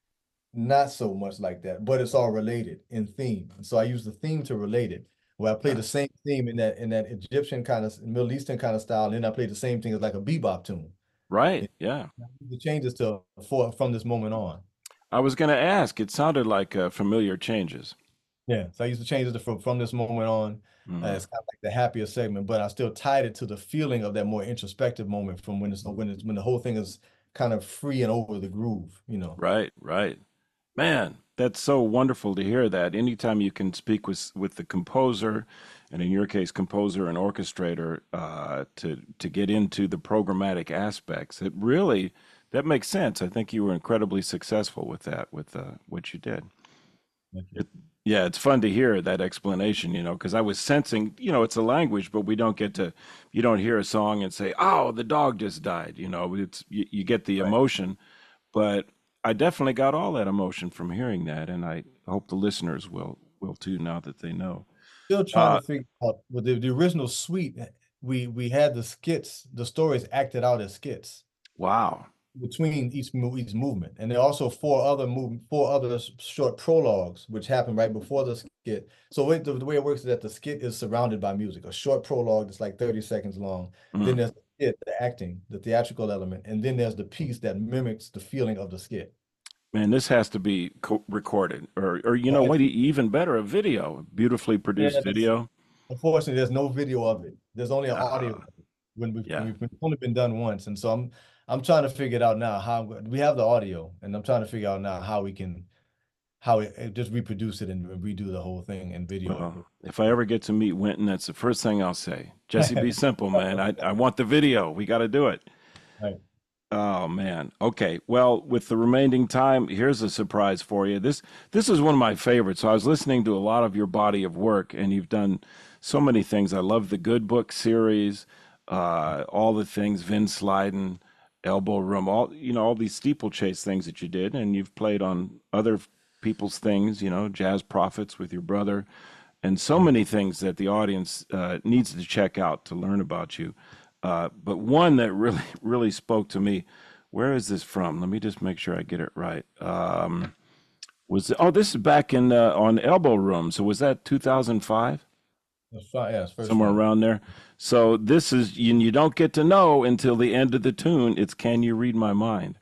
not so much like that, but it's all related in theme. And so I use the theme to relate it. Where I play Yeah. the same theme in that in that Egyptian kind of Middle Eastern kind of style, and then I play the same thing as like a bebop tune. Right. Yeah. The changes to for from this moment on. I was going to ask. It sounded like uh, familiar changes. Yeah, so I used to change it to from from this moment on. Uh, Mhm. it's kind of like the happier segment, but I still tied it to the feeling of that more introspective moment from when it's when it's when the whole thing is kind of free and over the groove, you know. Right. Right. Man, that's so wonderful to hear that. Anytime you can speak with with the composer, and in your case, composer and orchestrator, uh, to to get into the programmatic aspects, it really that makes sense. I think you were incredibly successful with that, with uh, what you did. Thank you. It, yeah, it's fun to hear that explanation, you know, because I was sensing, you know, it's a language, but we don't get to, you don't hear a song and say, oh, the dog just died, you know, it's, you, you get the Right. emotion, but I definitely got all that emotion from hearing that, and I hope the listeners will will too now that they know. Still trying Uh, to figure out with the, the original suite, we we had the skits, the stories acted out as skits wow. between each mo- each movement, and there are also four other move four other s- short prologues which happen right before the skit. So it, the, the way it works is that the skit is surrounded by music. A short prologue that's like thirty seconds long. Then Mm. there's the skit, the acting, the theatrical element, and then there's the piece that mimics the feeling of the skit. Man, this has to be co- recorded, or or you Yeah, know it's, what, e- even better, a video, beautifully yeah, produced it's, video. unfortunately, there's no video of it. There's only an audio Ah, of it when we've, yeah. we've been, only been done once, and so I'm I'm trying to figure it out now. How we have the audio, and I'm trying to figure out now how we can how it, it just reproduce it and redo the whole thing in video. Well, if I ever get to meet Winton, that's the first thing I'll say. Jesse B. Simple, man. I, I want the video. We got to do it. Right. Oh man. Okay. Well, with the remaining time, here's a surprise for you. This this is one of my favorites. So I was listening to a lot of your body of work, and you've done so many things. I love the Good Book series, uh, all the things, Vin Slyden, Elbow Room, all you know, all these steeplechase things that you did, and you've played on other people's things, you know, Jazz Prophets with your brother, and so many things that the audience uh, needs to check out to learn about you. Uh, but one that really, really spoke to me. Where is this from? Let me just make sure I get it right. Um, was oh, this is back in uh, on Elbow Room. So was that two thousand five? That's fine. Yeah, it's first Somewhere one. around there. So this is, and you don't get to know until the end of the tune. It's "Can You Read My Mind?"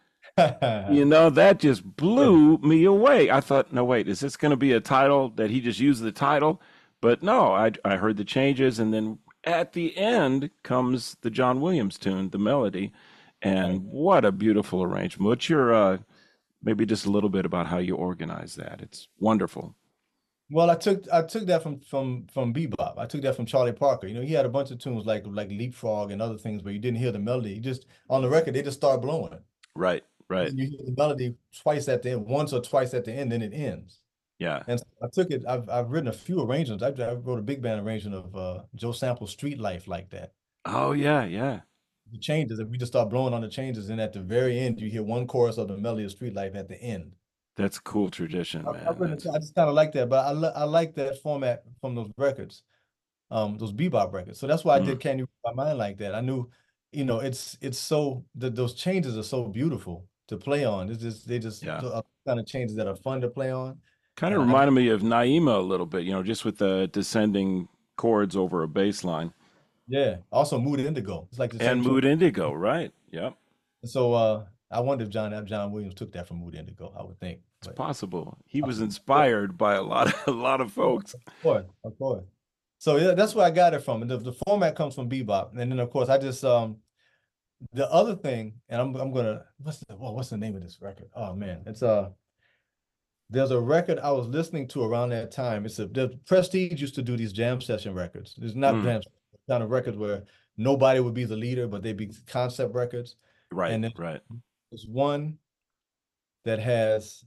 You know, that just blew me away. I thought, no, wait, is this going to be a title that he just used the title? But no, I I heard the changes, and then at the end comes the John Williams tune, the melody, and Right. what a beautiful arrangement. What's your uh, Maybe just a little bit about how you organize that. It's wonderful. Well, I took I took that from from from bebop. I took that from Charlie Parker. You know, he had a bunch of tunes like like Leapfrog and other things where you didn't hear the melody. You just on the record they just start blowing. Right, right. And you hear the melody twice at the end, once or twice at the end, then it ends. Yeah. And so I took it. I've I've written a few arrangements. I, I wrote a big band arrangement of uh, Joe Sample's "Street Life" like that. Oh yeah, yeah. The changes, if we just start blowing on the changes, and at the very end, you hear one chorus of the melody of "Street Life" at the end. That's a cool tradition, I, man. I, really, That's... I just kind of like that, but I I like that format from those records, um, those bebop records. So that's why I Mm. did "Can You Read My Mind" like that. I knew, you know, it's it's so the, those changes are so beautiful to play on. It's just they just Yeah. uh, kind of changes that are fun to play on. Kind of And I- reminded me of Naima a little bit, you know, just with the descending chords over a bass line. Yeah. Also, Mood Indigo. It's like the And same tune. Mood Indigo, right? Yep. So uh, I wonder if John John Williams took that from Mood Indigo. I would think. It's But possible. He was inspired by a lot of a lot of folks. of course, of course. So yeah, that's where I got it from. And the, the format comes from bebop, and then of course I just um the other thing, and I'm I'm gonna what's the well, what's the name of this record? Oh man, it's uh there's a record I was listening to around that time. It's a the Prestige used to do these jam session records. It's not Mm. jam kind of records where nobody would be the leader, but they'd be concept records. Right, And then right. there's one that has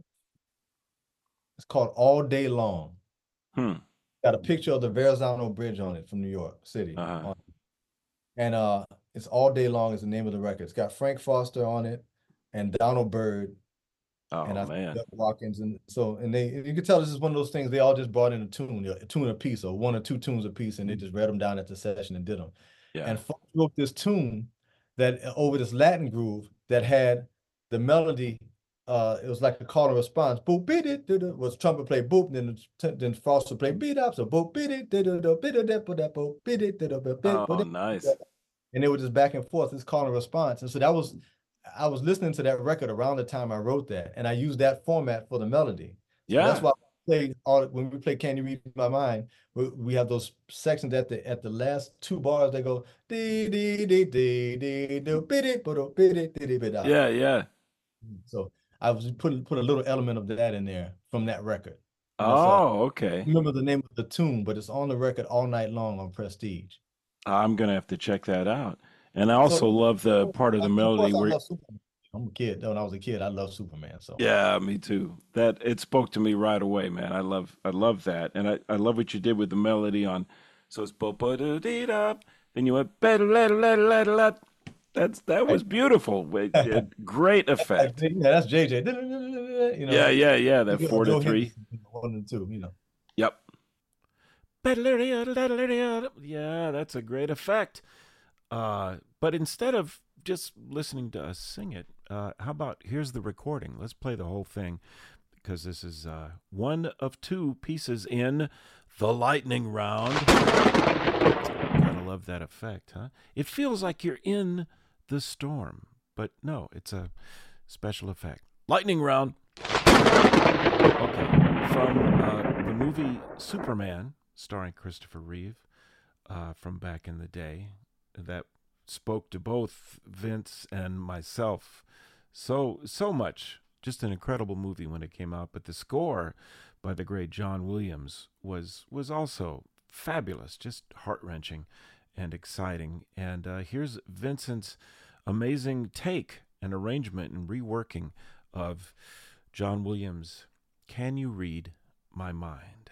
it's called All Day Long. Hmm. Got a picture of the Verrazano Bridge on it from New York City. Uh-huh. on it. And uh it's All Day Long is the name of the record. It's got Frank Foster on it and Donald Byrd Oh and I think man. Doug Watkins. And so and they you can tell this is one of those things they all just brought in a tune, a tune a piece or one or two tunes a piece, and they just read them down at the session and did them. Yeah. And Fox wrote this tune that uh, over this Latin groove that had the melody. Uh, it was like a call and response. Boop, beat it, was trumpet play boop, then then Foster play beat up, so boop, beat it, beat it, beat it, boop, beat it, Oh, nice. and it was just back and forth. This call and response, and so that was I was listening to that record around the time I wrote that, and I used that format for the melody. So Yeah. that's why I play all when we play "Can You Read My Mind." We, we have those sections at the at the last two bars. They go dee dee dee dee dee do beat it, but beat it, dee dee, beat it. Yeah, yeah. So I was putting put a little element of that in there from that record. And it's, uh, Oh, okay. I remember the name of the tune, but it's on the record all night long on Prestige. I'm gonna have to check that out. And I also So- love the part of the Of course, melody I where love Superman. I'm a kid. When I was a kid, I loved Superman. So yeah, me too. That it spoke to me right away, man. I love I love that. And I, I love what you did with the melody on so it's bo bo do dee da. Then you went better let let let let. That's that was beautiful. Wait, uh, great effect. yeah, that's J J. You know, Yeah, yeah, yeah. That Joe four to three. Henderson, you know, one and two. You know. Yep. Yeah, that's a great effect. Uh, but instead of just listening to us sing it, uh, how about here's the recording? Let's play the whole thing because this is uh, one of two pieces in the lightning round. Gotta love that effect, huh? It feels like you're in the storm, but no, it's a special effect. Lightning round. Okay, from uh, the movie Superman, starring Christopher Reeve, uh, from back in the day, that spoke to both Vince and myself so so much. Just an incredible movie when it came out, but the score by the great John Williams was was also fabulous, just heart-wrenching and exciting. And uh, here's Vincent's amazing take and arrangement and reworking of John Williams' Can You Read My Mind?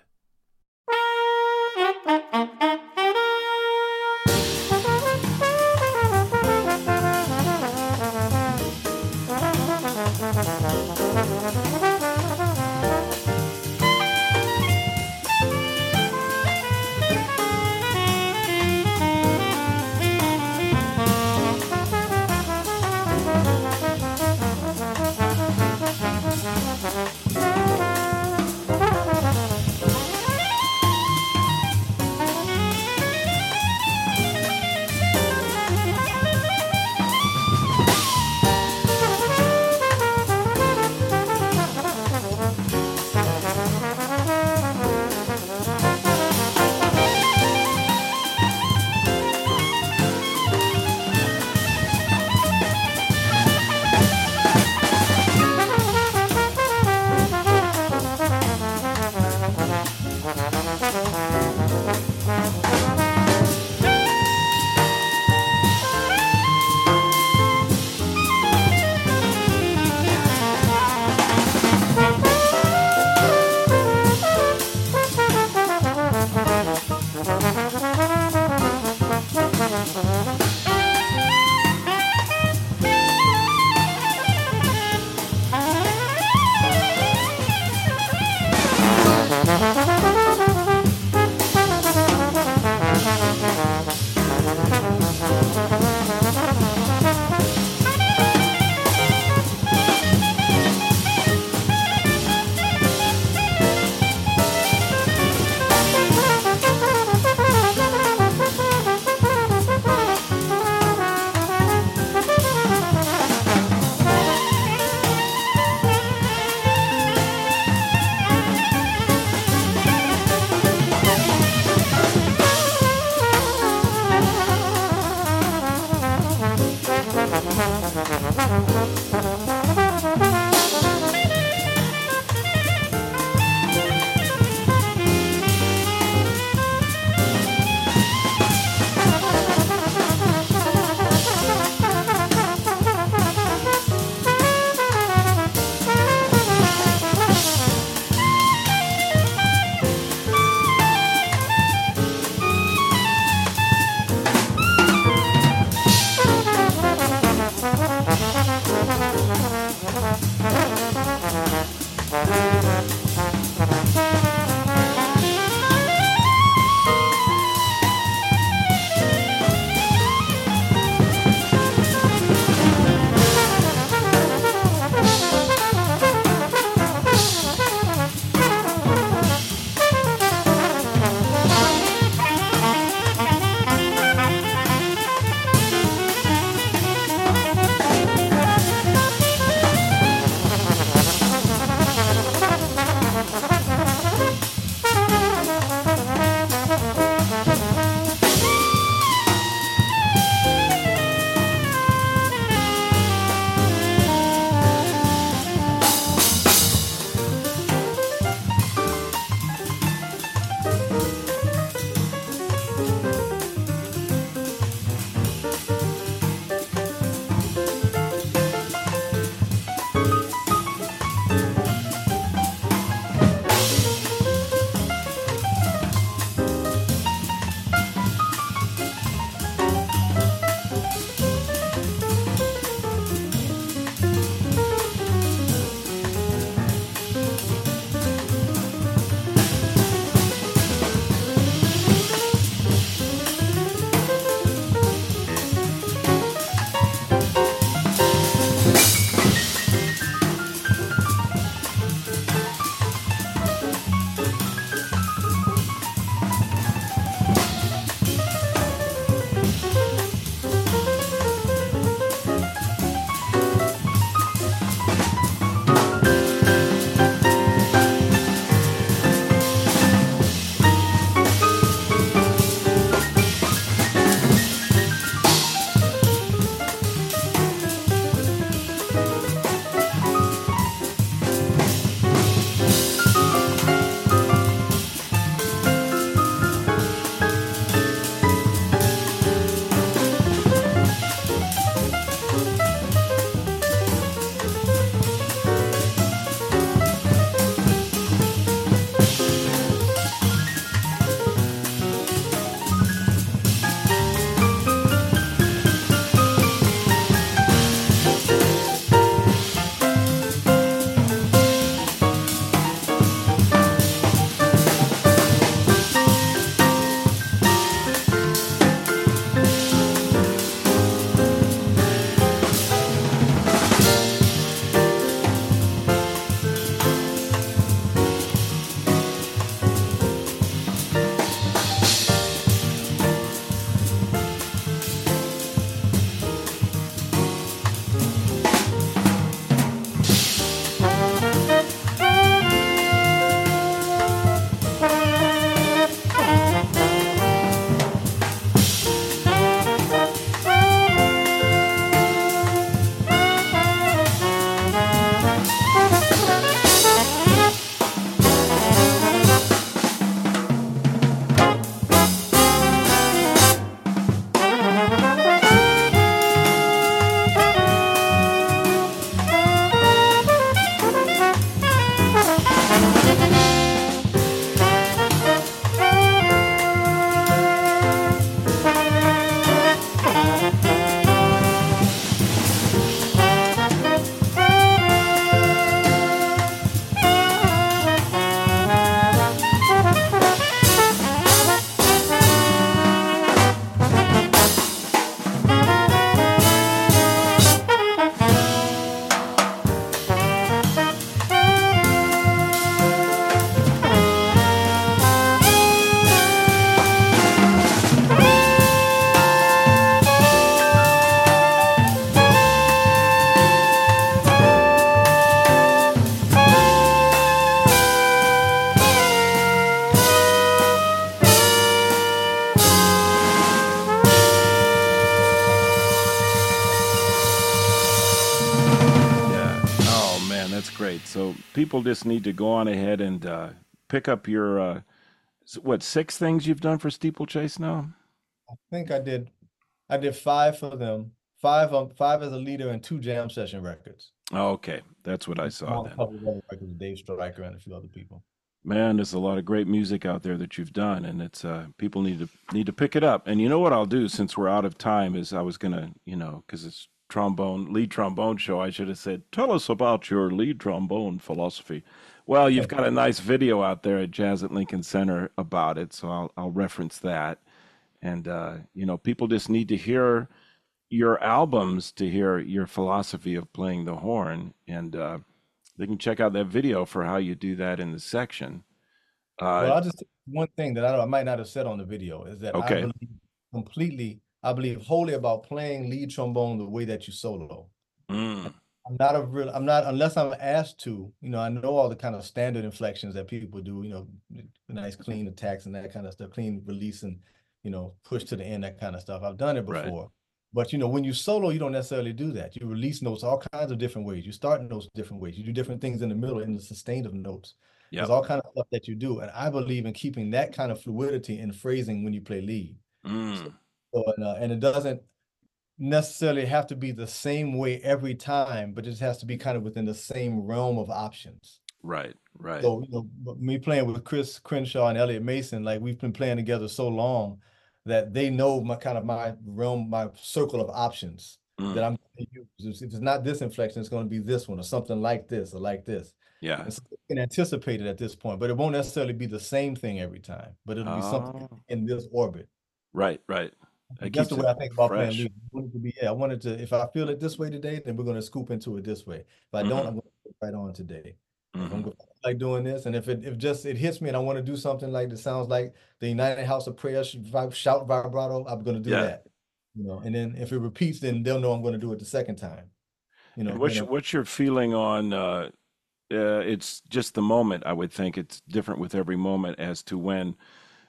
people just need to go on ahead and uh, pick up your uh, s- what six things you've done for Steeplechase now? I think I did I did five for them, five on five as a leader and two jam session records. Oh, okay, that's what I saw On a then. couple of other records with Dave Stryker and a few other people. Man, there's a lot of great music out there that you've done, and it's uh, people need to need to pick it up. And you know what I'll do since we're out of time is I was gonna, you know, because it's trombone lead trombone show. I should have said, tell us about your lead trombone philosophy. Well, you've got a nice video out there at Jazz at Lincoln Center about it, so I'll I'll reference that. And uh, you know, people just need to hear your albums to hear your philosophy of playing the horn, and uh, they can check out that video for how you do that in the section. Well, Uh, I'll just one thing that I, don't- I might not have said on the video is that I okay, believe completely, I believe wholly about playing lead trombone the way that you solo. mm, I'm not a real, I'm not, unless I'm asked to, you know, I know all the kind of standard inflections that people do, you know, nice clean attacks and that kind of stuff, clean release and, you know, push to the end, that kind of stuff. I've done it right, before. But, you know, when you solo, you don't necessarily do that. You release notes all kinds of different ways. You start notes different ways. You do different things in the middle in the sustained of notes. There's yep, all kind of stuff that you do. And I believe in keeping that kind of fluidity in phrasing when you play lead. So, mm, so, and, uh, and it doesn't necessarily have to be the same way every time, but it just has to be kind of within the same realm of options. right, right, So, you know, but me playing with Chris Crenshaw and Elliot Mason, like we've been playing together so long that they know my kind of my realm, my circle of options that mm, I'm going to use. If it's not this inflection, it's going to be this one or something like this or like this. yeah. And so you can anticipate it at this point, but it won't necessarily be the same thing every time, but it'll be something Oh, in this orbit. right, right. That That's the keeps way it I think about playing fresh. lead. I want it to be, yeah, I wanted to, if I feel it this way today, then we're going to scoop into it this way. If I don't, Hmm. I'm going to put right on today. If I'm Hmm. go- like doing this, and if it if just it hits me and I want to do something like that sounds like the United House of Prayer sh- vi- shout vibrato, I'm going to do Yeah. that. You know, and then if it repeats, then they'll know I'm going to do it the second time. You know, And what's you your, know, what's your feeling on? Uh, uh, it's just the moment. I would think it's different with every moment as to when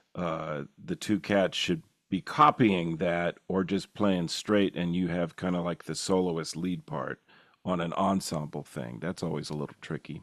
uh, the two cats should be copying that or just playing straight, and you have kind of like the soloist lead part on an ensemble thing. That's always a little tricky.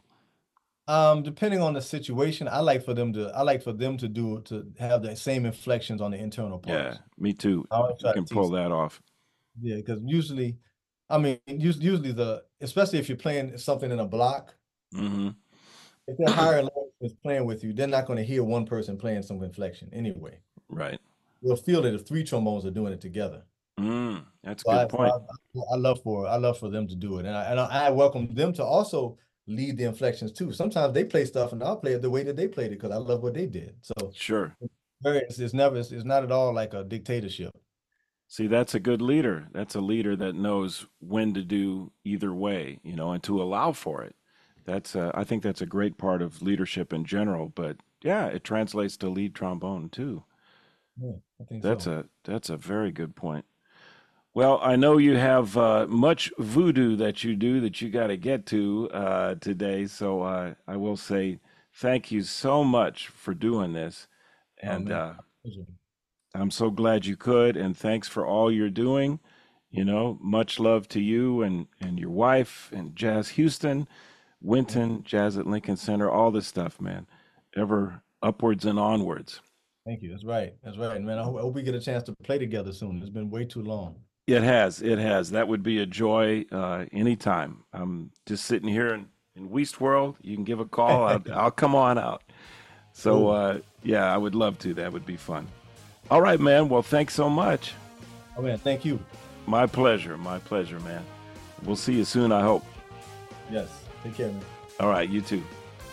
um, depending on the situation, I like for them to I like for them to do to have the same inflections on the internal Yeah, parts. me too. I always You try to can pull teach. that off. Yeah, because usually, I mean, us- usually the especially if you're playing something in a block, Hmm. if they're higher level is playing with you, they're not going to hear one person playing some inflection anyway. Right. They'll feel it if three trombones are doing it together. Mm, that's a So I, good so point. I, I love for I love for them to do it, and I and I, I welcome them to also lead the inflections too. Sometimes they play stuff, and I'll play it the way that they played it because I love what they did. So Sure. very, it's, it's never it's, it's not at all like a dictatorship. See, that's a good leader. That's a leader that knows when to do either way, you know, and to allow for it. That's uh, I think that's a great part of leadership in general, but yeah, it translates to lead trombone too. Yeah, I think That's so. a that's a very good point. Well, I know you have uh, much voodoo that you do that you got to get to uh, today, so uh, I will say thank you so much for doing this, Oh and man, uh, pleasure. I'm so glad you could, and thanks for all you're doing. You know, much love to you and and your wife and Jazz Houston, Winton, Jazz at Lincoln Center, all this stuff, man. Ever upwards and onwards. Thank you. That's right. That's right, man. I hope, I hope we get a chance to play together soon. It's been way too long. It has, it has. That would be a joy uh, anytime. I'm just sitting here in, in Weast World. You can give a call. I'll, I'll come on out. So, Cool. uh, yeah, I would love to. That would be fun. All right, man. Well, thanks so much. Oh man, thank you. My pleasure. My pleasure, man. We'll see you soon, I hope. Yes. Take care, man. All right, you too.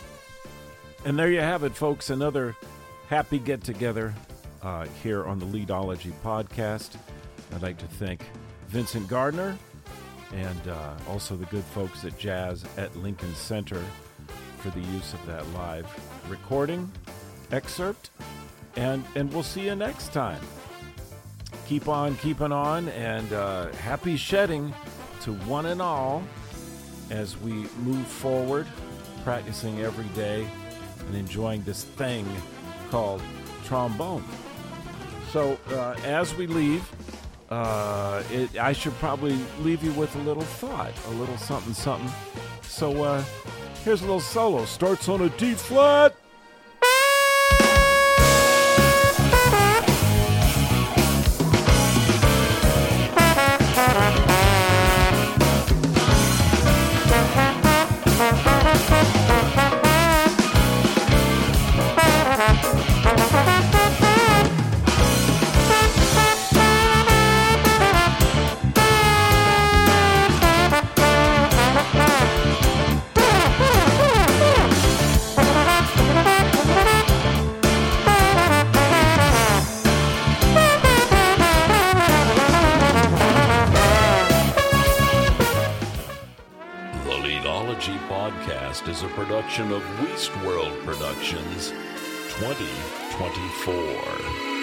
And there you have it, folks. Another happy get together uh, here on the Leadology podcast. I'd like to thank Vincent Gardner and uh, also the good folks at Jazz at Lincoln Center for the use of that live recording excerpt. And, and we'll see you next time. Keep on keeping on, and uh, happy shedding to one and all as we move forward, practicing every day and enjoying this thing called trombone. So uh, as we leave, uh, it, I should probably leave you with a little thought, a little something, something. So uh, Here's a little solo. Starts on a D flat. Podcast is a production of Weast World Productions twenty twenty-four.